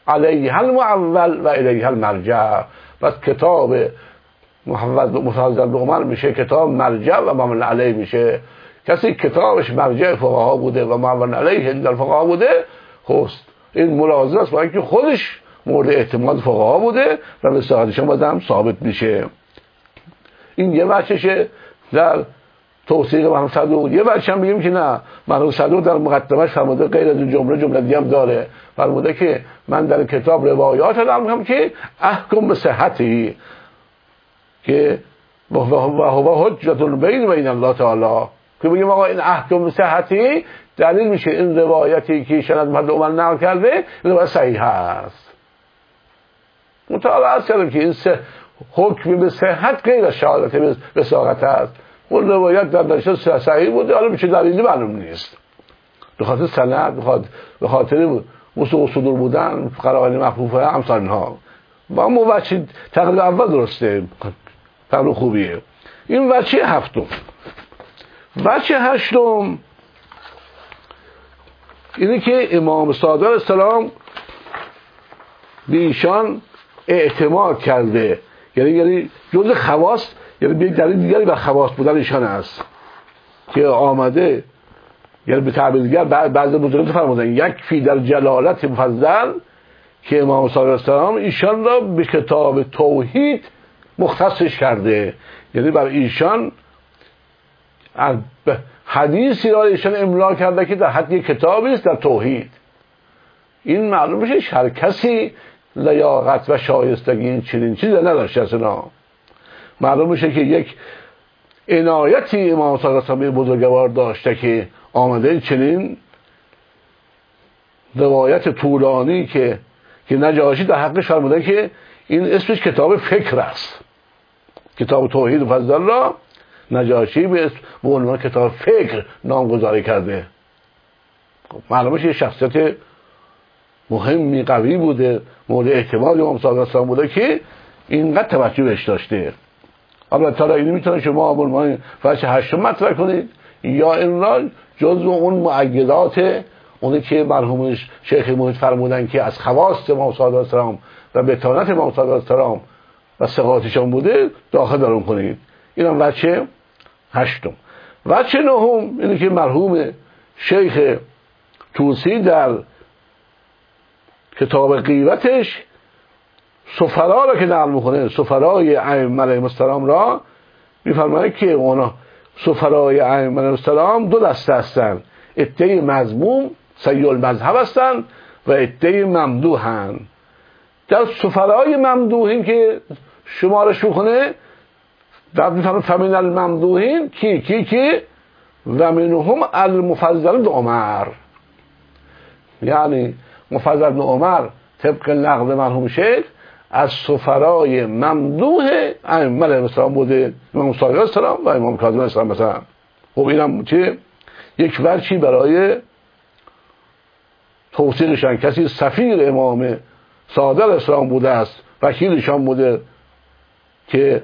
[SPEAKER 1] علیه المعول و الیه المرجع. پس کتاب مفضل به عمر میشه کتاب مرجع و معول علیه میشه. کسی کتابش مرجع فقها بوده و معول علیه در فقها بوده، خب این ملازم است با اینکه خودش مورد اعتماد فقها بوده و وساقتش هم ثابت میشه. این یه بچشه در توثیق مرحوم صدوق. یه بچه هم بگیم که نه، مرحوم صدوق در مقدمش فرموده غیر از جمله دیگه هم داره، فرموده که من در کتاب روایات دارم که احکم به صحتی که و هو حجت بین الله تعالی، که بگیم آقا این احکم به صحتی دلیل میشه این روایتی که سند محمد عمر نقل کرده این روایت صحیح است. مطالعه است کردم که این حکم به صحت غیر از شهادت وثاقت است. اون روایت در نشست صحیح بوده، حالا به چه دلیلی معلوم نیست، به خاطر سند، به خاطر وسوق صدور بودن، قرائن مخفوفه، امثال اینها. و اما وجه تقریبا اول درسته، تقریبا خوبیه. این وجه هفتم. وجه هشتم اینه که امام صادق السلام به ایشان اعتماد کرده، یعنی جزء خواص، یعنی به دلیل دیگری بر خواص بودن ایشان است که آمده، یعنی به تعبیر دیگر بعضی بزرگان فرمودن یکفی در جلالت مفضل که امام صادق السلام ایشان را به کتاب توحید مختصش کرده، یعنی بر ایشان حدیثی را ایشان املا کرده که در حد کتابی است در توحید. این معلوم میشه هر کسی لیاقت و شایستگی این چنین چیزی نداشته اصلا. معلوم میشه که یک عنایتی امام صادق السلام بزرگوار داشته که آمده چنین روایت طولانی که نجاشی در حقش فرموده که این اسمش کتاب فکر است. کتاب توحید و فضل را نجاشی به عنوان کتاب فکر نامگذاری کرده. معلومه یه شخصیت مهمی قوی بوده، مورد اعتماد امام صادق السلام بوده که اینقدر توجه بهش داشته. البته تا اینو میتونه شما عنوان وجه هشتم مطرح کنید یا این را جزء اون مؤیدات اونی که مرحوم شیخ محیط فرمودن که از خواص امام صادق السلام و بطانت امام صادق السلام و ثقاتشان بوده داخل دارون کنید. اینم وجه هشتم. وجه نهم اینه که مرحوم شیخ توسی در کتاب غیبتش سفرا را که نقل میکنه، سفرای ائمه علیهم السلام را میفرماید که اونا سفرای ائمه علیهم السلام دو دسته هستند، عده مذموم سیء المذهب هستند و عده ممدوحن. در سفرای ممدوحین که شمارش میکنه در میفرماید فمن الممدوحین کی و منهم المفضل بن عمر، یعنی مفضل بن عمر طبق نقل مرحوم شیخ از سفرای ممدوح ائمه علیهم السلام بوده، امام صادق السلام و امام کاظم السلام مثلا. خب اینم چه یک ورچی برای توثیقشان، کسی سفیر امام صادق السلام بوده است، وکیلشان بوده که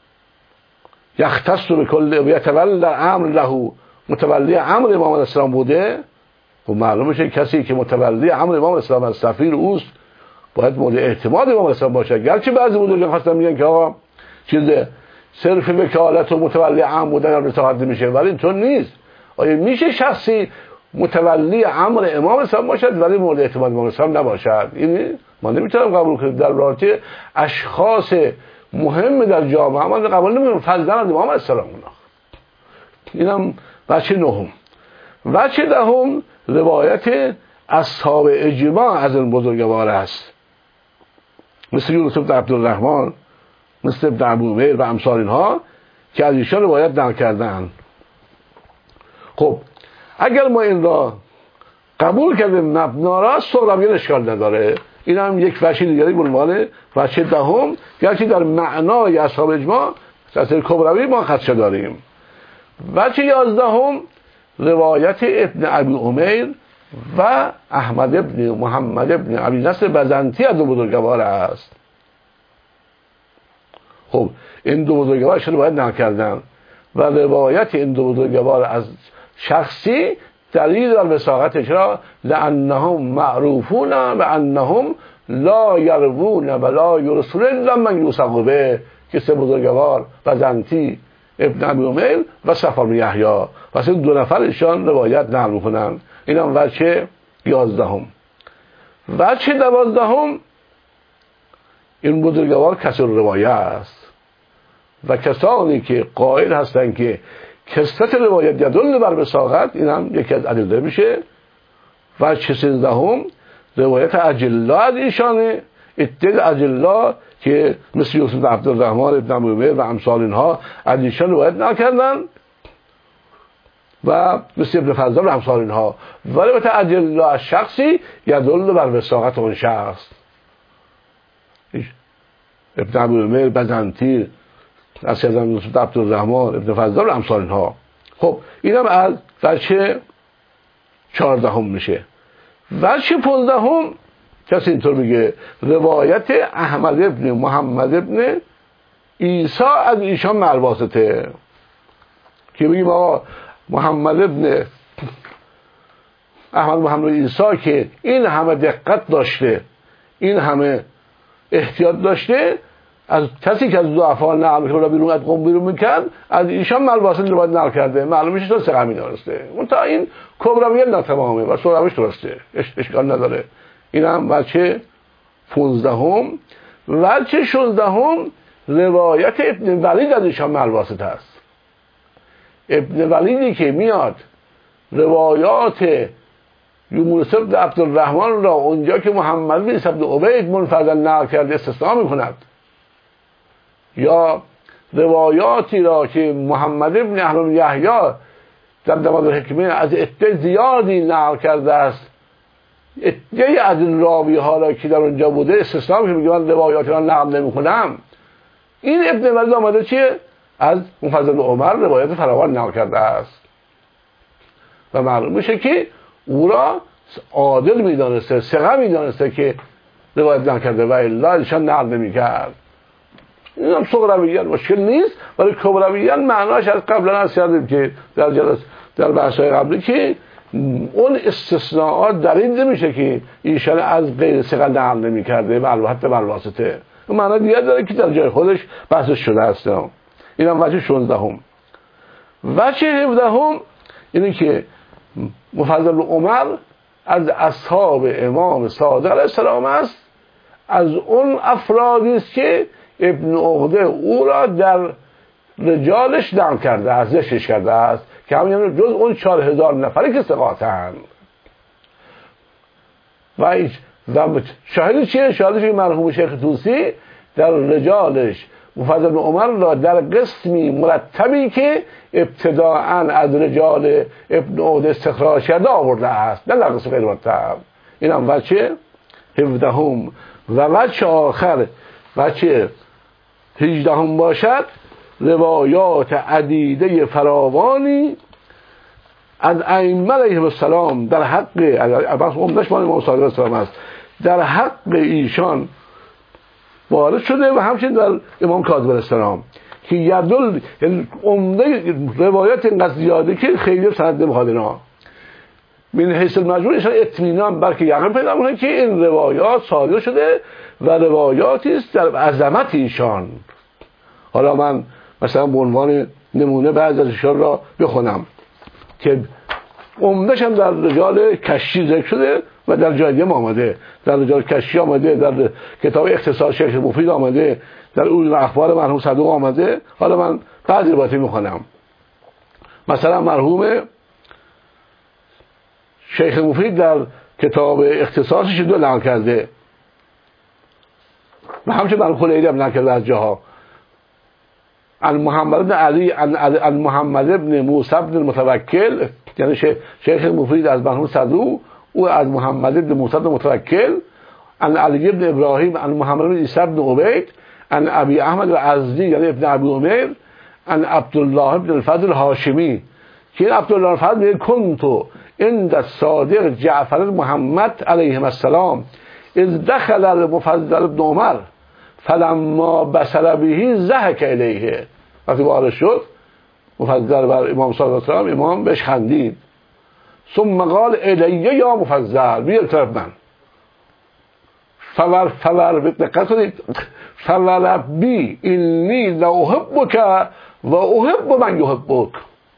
[SPEAKER 1] یختص بکل و یتولی امر له، متولی امر امام السلام بوده. خب معلومه که کسی که متولی امر امام السلام از سفیر اوست باید مورد اعتماد امام السلام باشه. گرچه بعضی بزرگان خواستن میگن که آقا چیزه صرف وکالت و متولی امر بودن رسالت نمیشه، ولی اینطور نیست. آیا میشه شخصی متولی امر امام السلام باشد ولی مورد اعتماد امام السلام نباشد؟ این ما نمیتونم قبول کنیم. در رابطه اشخاص مهم در جامعه ما قبول نمیکنیم فضلا از امام السلام. اینم وجه نهم. وجه دهم روایت اصحاب اجماع از این بزرگوار است، مثل یونس بن عبدالرحمن، مثل ابن ابو عمیر و امثال اینها که از ایشان روایت نقل کردن. خب اگر ما این را قبول کردیم مبنا را، سغراویان اشکال نداره. این هم یک وجه دیگری به عنوان وجه دهم، گرچه در معنای اصحاب اجماع تاثیر کبروی ما خدشه داریم. وجه یازدهم روایت ابن ابی عمیر و احمد ابن محمد ابن ابی نصر بزنطی از دو بزرگوار است. خب این دو بزرگوار شده باید نقل کردن و روایت این دو بزرگوار از شخصی دلیل در وثاقتش را لانهم معروفون و انهم لا یروون ولا یرسلون الا من یوثق به، که سه بزرگوار بزنتی، ابن ابی عمیر و صفوان بن یحیی و اصلا دو نفرشان روایت نقل میکنن. این هم وجه 11. وجه 12 این بزرگوار کسر روایه است و کسانی که قائل هستند که کثرت روایت یدل بر وثاقت، این هم یکی از ادله میشه. وجه 13 روایت اجلا از ایشانه، اتد اجلا که مثل یوسف بن عبدالرحمن ابن ابی عمیر و امثال اینها از ایشان روایت نکردن و مثل ابن فضل و امثال اینها. ولی روایت اجلا از شخصی یدل بر وثاقت اون شخص، ابن ابی عمیر، بزنتی، از یوسف بن عبدالرحمن ابن فضل و امثال اینها. خب اینم از وجه 14 میشه. وجه 15 کسی اینطور میگه روایت احمد ابن محمد ابن عیسی از ایشان مرواسطه، که بگیم آقا محمد ابن احمد محمد عیسی که این همه دقت داشته، این همه احتیاط داشته، از کسی که از ضعفا نقل میکنه و بیرون از قوم بیرون میکرد، از ایشان مرواسطه روایت نقل کرده، معلوم میشه تو ثقه میدونسته. اون تا این کبرویه ناتمامه و سرمش درسته، اشکال نداره. این هم وجه 15. وجه 16 روایت ابن ولید از ایشان مرواسطه است. ابن ولیدی که میاد روایات یونس بن عبدالرحمن را اونجا که محمد بن عیسی بن عبید منفردا نقل کرده استثناء میکند، یا روایاتی را که محمد بن احمد بن یحیی در دماد الحکمه از عده زیادی نقل کرده است، عده از این راوی ها را که در اونجا بوده استثناء میگه من روایات را نقل نمیکنم. این ابن ولید آمده چیه؟ از مفضل بن عمر روایت فراوان نقل کرده است و معلوم میشه که او را عادل میدانسته، ثقه میدانسته که روایت نقل کرده و الا ایشان نقل نمیکرد. این هم صغرویان مشکل نیست، ولی کبرویان معناش از قبلا از کردیم که در بحث‌های قبلی که اون استثناءات دلیل نمیشه که ایشان از غیر ثقه نقل نمیکرده و البته بر واسطه. اون معنی دیگه داره که در جای خودش بحثش شده است. این هم وجه 16. وجه 17 اینه که مفضل بن عمر از اصحاب امام صادق علیه السلام است، از اون افرادی است که ابن عقده او را در رجالش نقل کرده است، ذکرش کرده است، که همین جز اون 4000 نفری که ثقاتند. و شاهدی چیه؟ شاهدش که مرحوم شیخ طوسی در رجالش مفضل بن عمر را در قسمی مرتبی که ابتداءً از رجال ابن عقده استخراج کرده آورده است، نه در قسم غیر مرتب. این هم وجه 17. و وجه آخر وجه 18 باشد روایات عدیده فراوانی از ائمه علیهم السلام در حق عمدش مال امام صادق السلام است، در حق ایشان وارد شده و همچنین در امام کاظم السلام که یدل عمده روایات اینقدر زیاده که خیلی سند نمیخواد اینا. من حیث المجموع ایشان اطمینان بلکه یقین پیدا میکنه که این روایات صادر شده و روایاتی است در عظمت ایشان. حالا من مثلا به عنوان نمونه بعضی از ایشان را بخونم که عمدش هم در رجال کشی ذکر شده و در جای دیگه آمده. در رجال کشی آمده، در کتاب اختصار شیخ مفید آمده، در اول اخبار مرحوم صدوق آمده. حالا من بعضی روایاتی میخونم. مثلا مرحوم شیخ مفید در کتاب اختصاصش دو نقل کرده و همچنین مرحوم خلیلی هم نقل کرده از جاها. محمد بن علی محمد بن موسی بن المتوکل، یعنی شیخ مفید از مرحوم صدوق، او از محمد بن موسی بن المتوکل، عن علی بن ابراهیم، عن محمد بن عیسی بن عبید، عن ابی احمد الازدی یعنی ابن ابی عمیر، عن عبدالله بن الفضل الهاشمی که این عبدالله الفضل میگه کنتو عند الصادق جعفر محمد علیه السلام اذ دخل المفضل بن عمر فلما بصر به ضحك الیه. وقتی وارد شد مفضل بر امام صادق السلام، امام بهش خندید. ثم قال الیه یا مفضل، بیا طرف من. فور دقت کنید، فوربی اینی لاحبک و احب من یحبک.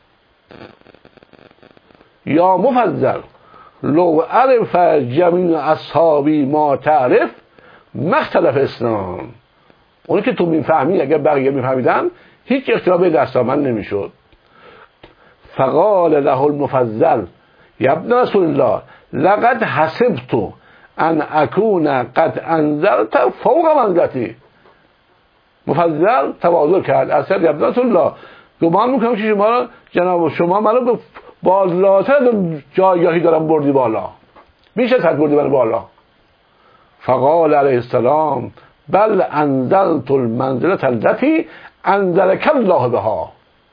[SPEAKER 1] یا مفضل لو عرف جمیع اصحابی ما تعرف مختلف اسنان. اونی که تو میفهمی اگر بقیه میفهمیدن هیچ اختلاف دستامن نمیشد. فقال له المفضل یا ابن رسول الله لقد حسبت ان اکون قد انزلت فوق منزلتی. مفضل تواضع کرد، اصلا یا ابن رسول الله گمان میکنم که شما را جناب شما منو به بالاتر جایگاهی دارم بردی بالا، بیش از حد بردی منو بالا. فقال علیه السلام بل انزلت المنزلة التي انزلك الله بها.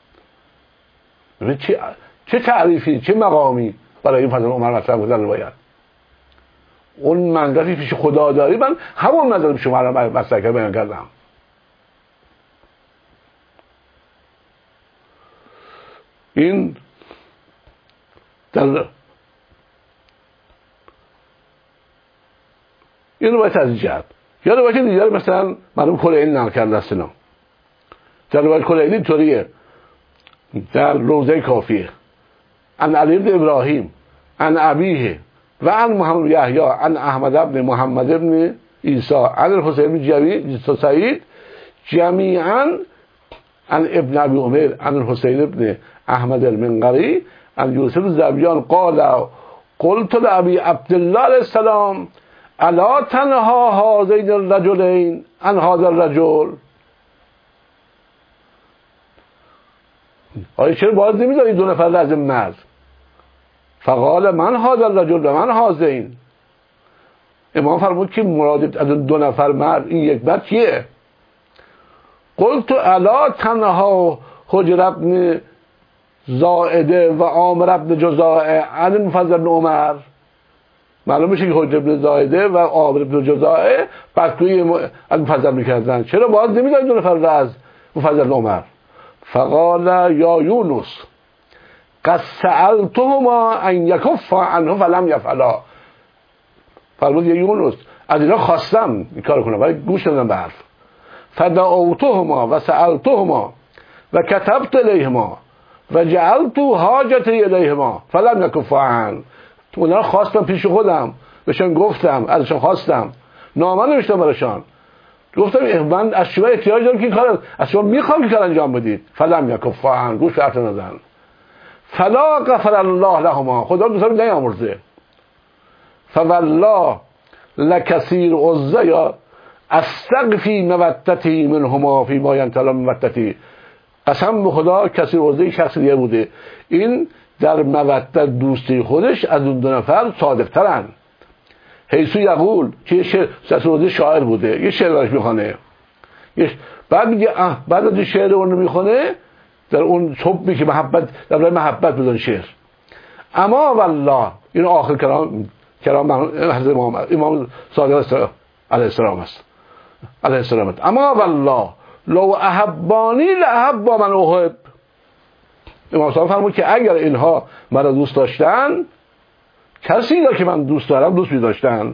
[SPEAKER 1] چه تعریفی، چه مقامی برای این فضل عمر مطلب بود در روایت. اون منزلتی پیش خدا داری، من همون منزل پیش شما را مطلب بیان کردم. این در این روایت از این جهت. یا روایت دیگر مثلا مرحوم کلینی نقل کرده است. در روایت کلینی اینطوریه در روضه کافیه: عن علی بن ابراهیم عن ابیه و عن محمد یحیی عن احمد بن محمد بن عیسی عن الحسین بن سعید جمیعا عن ابن ابی عمر عن الحسین بن احمد المنقری عن یوسف الزبیان قال قلت لابی عبدالله علیه السلام الا تنها هذین الرجلین عن هذا الرجل. آیا چرا باز نمیذاری دو نفر لازم مرد؟ فقال من هذا الرجل و من هذین. امام فرمود که مراد از دو نفر مرد این یک مرد کیه؟ قلت الا تنها حجر ابن زائده و عامر ابن جزاء عن المفضل بن عمر. معلوم میشه که حجر ابن زائده و عامر ابن جزاء بدگویی از مفضل میکردن، چرا باز نمیذاری دو نفر از مفضل بن عمر؟ فقال یا یونس قد سألتهما ان یکفا عنه فلم یفعلا. فرمود یا یونس از اینا خواستم این کار کنم ولی گوش ندادن به حرف. فدعوتهما و سألتهما و كتبت الیهما و جعلت حاجتی الیهما فلم یکفا عنه. اونا خواستم پیش خودم، بهشون گفتم، ازشون خواستم، نامه نوشتم براشون، گفتم من از شما احتیاج دارم که این کار از شما میخوام که کار انجام بدید. فلم یکفا عنه، گوش فرت ندادن. فلا غفر الله لهما، خدا دوستان نیامرزه. فوالله لکثیر عزه یا استغفی مودتی منهما فی ما ینتلا مودتی. قسم به خدا کثیر عزه شخص دیگه بوده، این در مودت دوستی خودش از اون دو نفر صادق ترن. حیثو یقول که کثیر عزه شاعر بوده، یه شعر براش میخونه، بعد میگه بعد از شعر اون رو میخونه در اون حبی که محبت در برای محبت بزن شعر. اما والله این آخر کلام حضرت امام صادق علیه السلام است علیه السلام. اما والله لو احبانی لاحب من احب. امام صادق فرمود که اگر اینها مرا دوست داشتن، کسی را که من دوست دارم دوست می داشتن.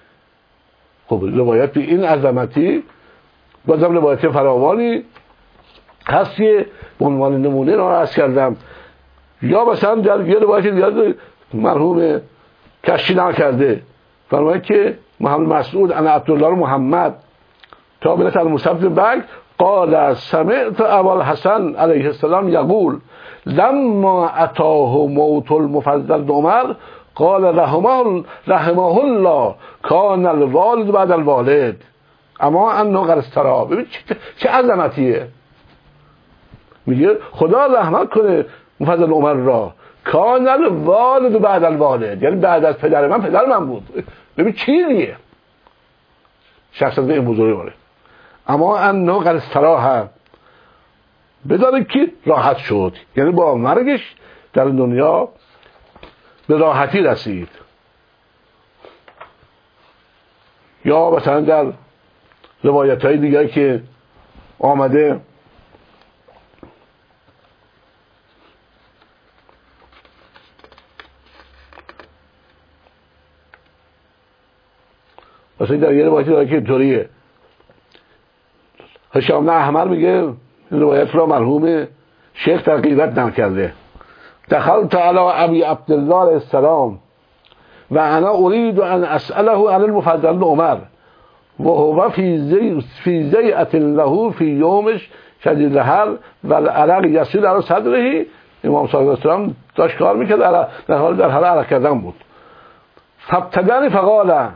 [SPEAKER 1] خب روایت به این عظمتی بازم روایت فراوانی هست که به عنوان نمونه را عرض کردم. یا مثلا در یه روایت دیگر مرحوم کشی نقل کرده فرماید که محمد مسعود انا عبدالله محمد تابعه المصطفى بن قال سمعت ابا الحسن علیه السلام یقول لما اتاه موت المفضل بن عمر قال رحمه الله کان الوالد بعد الوالد اما انه قد استرا. ببین چه عظمتیه. میگه خدا رحمت کنه مفضل عمر را، کان الوالد بعد الوالد، یعنی بعد از پدر من بود. ببین چیزیه شخصیت این بزرگی واره. اما انه قد استراح، بدانه که راحت شد، یعنی با مرگش در دنیا به راحتی رسید. یا مثلا در روایت های دیگه که آمده مثلا در یه روایتی داره که اینطوریه، هشام بن احمر میگه این روایت را مرحوم شیخ تغییرت نکرده، دخلت علی ابی عبدالله علیه السلام و انا اريد ان اساله عن المفضل بن عمر و هو فی زیعة له فی یومش شدید الحر و العرق یسیل علی صدره. امام صادق علیه السلام داشت کار میکرد، در حال عرق کردن بود. فابتدأني فقال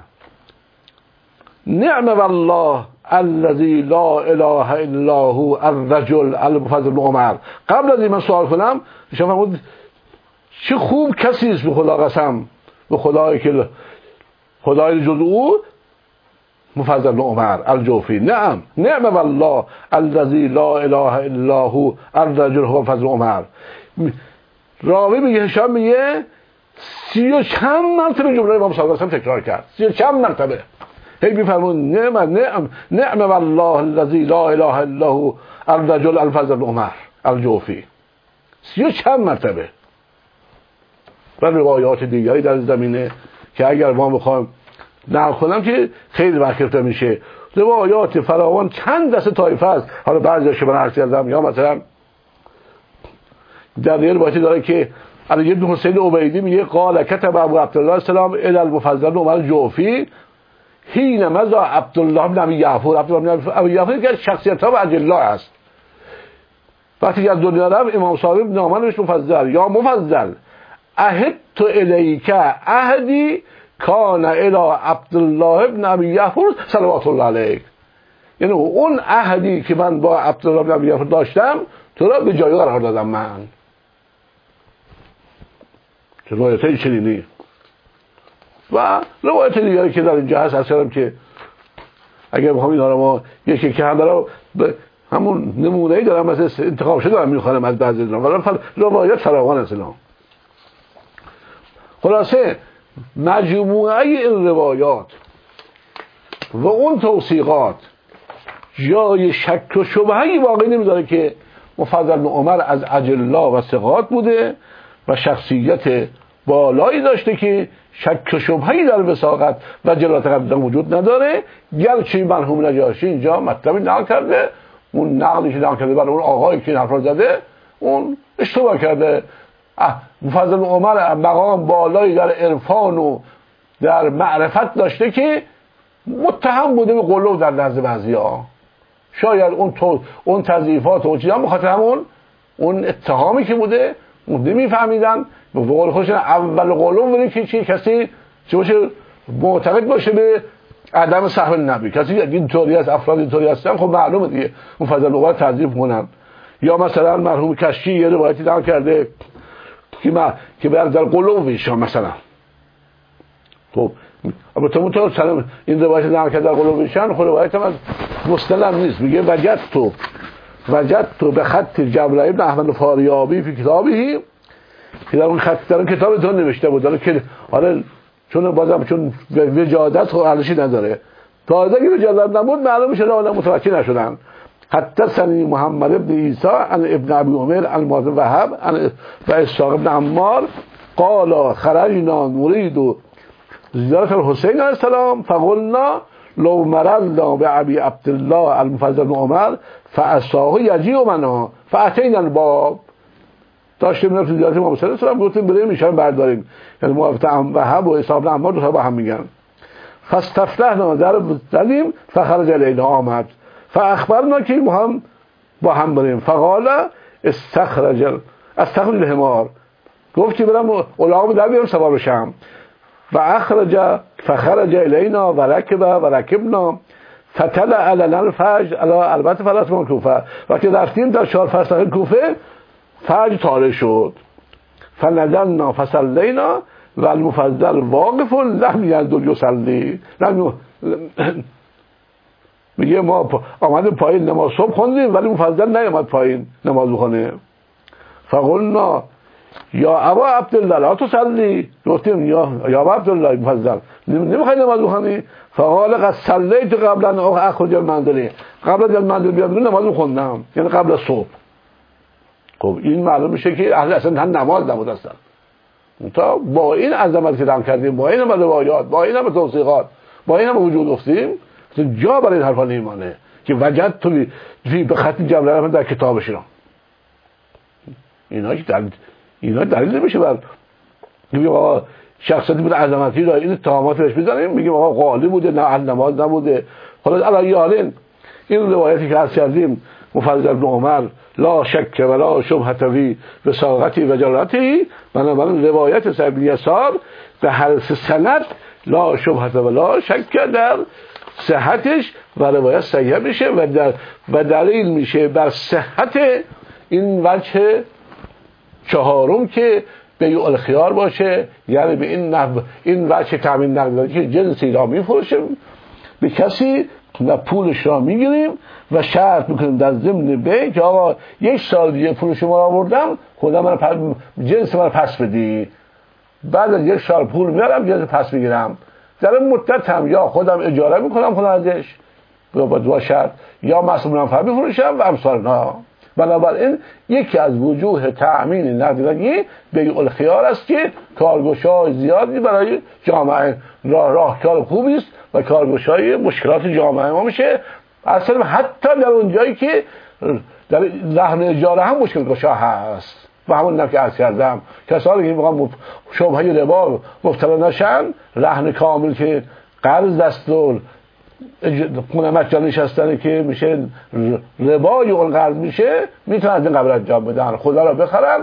[SPEAKER 1] نعم والله الذي لا اله الا هو الرجل المفضل بن عمر. قبل از این من سوال کنم شما فرمود چه خوب کسی است به خدا قسم، به خدایی که خدای جز او مفضل بن عمر الجوفی. نعم والله الذي لا اله الا هو الرجل هو مفضل عمر. راوی میگه هشام میگه 30 و چند مرتبه جمله امام صادق هم تکرار کرد، 30 و چند مرتبه هی میفرمون نعم والله الذي لا اله الا هو الرجل الفضل بن عمر الجوفی، 30 و چند مرتبه. و روایات دیگری در زمینه که اگر ما بخوایم نقل کنم که خیلی وقت گرفته میشه، روایات فراوان چند دسته طایفه است. حالا بعضیش من عرض کردم، یا مثلا در یه روایتی داره که علی بن حسین عبیدی میگه قال كتب ابو عبدالله السلام الى المفضل بن عمر الجوفی حين مضى عبدالله بن ابی جعفر. عبدالله بن ابی جعفر که شخصیت‌ها و اجلا است. وقتی از دنیا رفت امام صادق نامه نوشت مفضل یا مفضل عهدت الیک عهدی کان الی عبدالله بن ابی جعفر صلوات الله علیه. یعنی اون عهدی که من با عبدالله بن ابی جعفر داشتم تو را به جای قرار دادم من. روایت چنینی و روایت دیگری که در اینجا هست اصلا که اگر بخوام اینا رو ما یکی که هم دارم همون نمونه‌ای دارم مثل انتخاب شده دارم میخوانم از بعضی اینا، ولی روایت فراوان است اینا. خلاصه مجموعه این روایات و اون توثیقات جای شک و شبهه‌ای واقعی نمیذاره که مفضل بن عمر از اجلا و ثقات بوده و شخصیت بالایی داشته که شک و شبهه‌ای در وثاقت و جلالت قدر وجود نداره. گرچه مرحوم نجاشی اینجا مطلبی نقل کرده، اون نقلی که نقل کرده برای اون آقایی که نفر زده اون اشتباه کرده. مفضل بن عمر مقام بالایی در عرفان و در معرفت داشته که متهم بوده به غلو در نزد بعضیا. شاید اون تضعیفات و اون چیزا بخاطر همون اون اتهامی که بوده اون نمیفهمیدن. به قول خودشون اول غلو ولی که کسی چه باشه معتقد باشه به عدم صحب نبی، کسی اینطوری است، افراد اینطوری هستن، خب معلومه دیگه مفضل بن عمر تضعیف کنن. یا مثلا مرحوم کشکی یه روایتی نقل کرده که بر در قلوب ایشان مثلا، خب البته متأسفانه این روایت نقل کرده در قلوب ایشان خود روایت هم از مستلم نیست. میگه وجدت به خط جبرائیل بن احمد فاریابی فی کتابی که در اون خط در اون کتابتون نوشته بود که آره چون بازم چون وجادت خب ارزشی نداره، تازه که وجادت نبود معلوم میشه اونا متوجه نشدن. حتی سنی محمد ابن عیسی عن ابن ابی عمر عن معاذ وهب عن و اسحاق بن عمار قال خرجنا نريد زیارت الحسین علیه السلام فقلنا لو مررنا بابي عبد الله المفضل بن عمر فاصاه يجيء منا فاتينا الباب. داشتیم میرفتیم زیارت امام حسین علیه السلام، گفتیم بریم ایشان برداریم، یعنی معاذ وهب و اسحاق بن عمار دو تا با هم میگن. فاستفتحنا در زدیم فخرج الینا آمد فاخبرنا که ما با هم بریم. فقال استخرج الحمار، گفت که برم علامه در بیارم سوار بشم. و فخرج الینا و رکبنا فطلع لنا الفجر البته فلات من کوفه. وقتی رفتیم در 4 فرسخ کوفه فجر طالع شد. فنزلنا فصلینا و المفضل واقف لم یزل یصلی. میگه ما آمدیم پایین نماز صبح خوندیم ولی مفضل نیامد پایین نماز بخونه. فقلنا یا ابا عبدالله لا تصلی، گفتیم یا ابا عبدالله مفضل نمیخوای نماز بخونی؟ فقال قد صلیت قبل ان اخرج المنزل، قبل از منزل بیام نماز بخوندم، یعنی قبل از صبح. خب این معلوم میشه که اهل اصلا نماز نبود اصلا. تا با این عظمت که دم کردیم، با این روایات، با این توثیقات، با این هم وجود گفتیم جا برای این حرفا نمیمانه که وجد تو به خط جبل در کتابشون اینا دلیل نمیشه بر میگیم آقا شخصیتی بود عظمتی داره این اتهامات بهش بزنیم میگیم آقا قالی بوده نه نماز نبوده. خلاص علی حالین این روایتی که عرض کردیم مفضل بن عمر لا شک ولا شبهه فی وثاقتی و جرأتی، بنابراین روایت سعید بن یسار به هر سند لا شبهه ولا شک در صحتش و روایت صحیح میشه و دلیل میشه بر صحت این وجه چهارم که بیع الخیار باشه، یعنی به این وجه تامین نقدی که جنسی را میفروشه به کسی و پولش را میگیریم و شرط میکنیم در ضمن بیع که آقا 1 سال دیگه پول شما را آوردم خدا من جنس من پس بدی، بعد از 1 سال پول میارم جنس پس میگیرم، در این مدت هم یا خودم اجاره میکنم خدا ازش با 2 شرط یا مسئول منفعه میفروشم و امثال نه. بنابراین یکی از وجوه تأمین نقدینگی بیع الخیار است که کارگشای زیادی برای جامعه راهکار خوبی است و کارگشای مشکلات جامعه ما میشه. اصلا حتی در اون جایی که در رهن اجاره هم مشکل گشا هست و همون نفی عرض کردم کسانی که میخوان شبهه ربا مبتلا نشن، رهن کامل که قرض دستور خونه مجانی نشستنه که میشه ربای اون قرض میشه، میتونن از این قبل انجام بدن، خدا را بخرن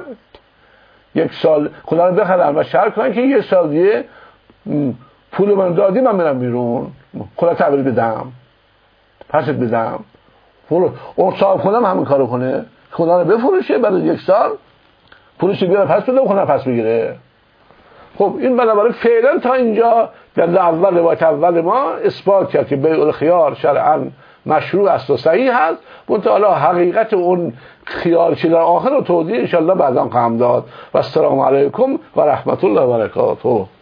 [SPEAKER 1] 1 سال خدا را بخرن و شرط کنن که 1 سال دیگه پول من دادی من میرم بیرون خدا تحویل بدم پست بدم، اون صاحب خونم همین کارو کنه خدا را بفروشه بعد از 1 سال پولش بیاره پس بده و خدا پس بگیره. خب این بنابراین فعلا تا اینجا در اول روایت اول ما اثبات کرد که بیع الخیار شرعاً مشروع است و صحیح هست، منتها حالا حقیقت اون خیار چه در آخر رو توضیح ان شاء الله بعداً خواهم داد. و السلام علیکم و رحمت الله و برکاته.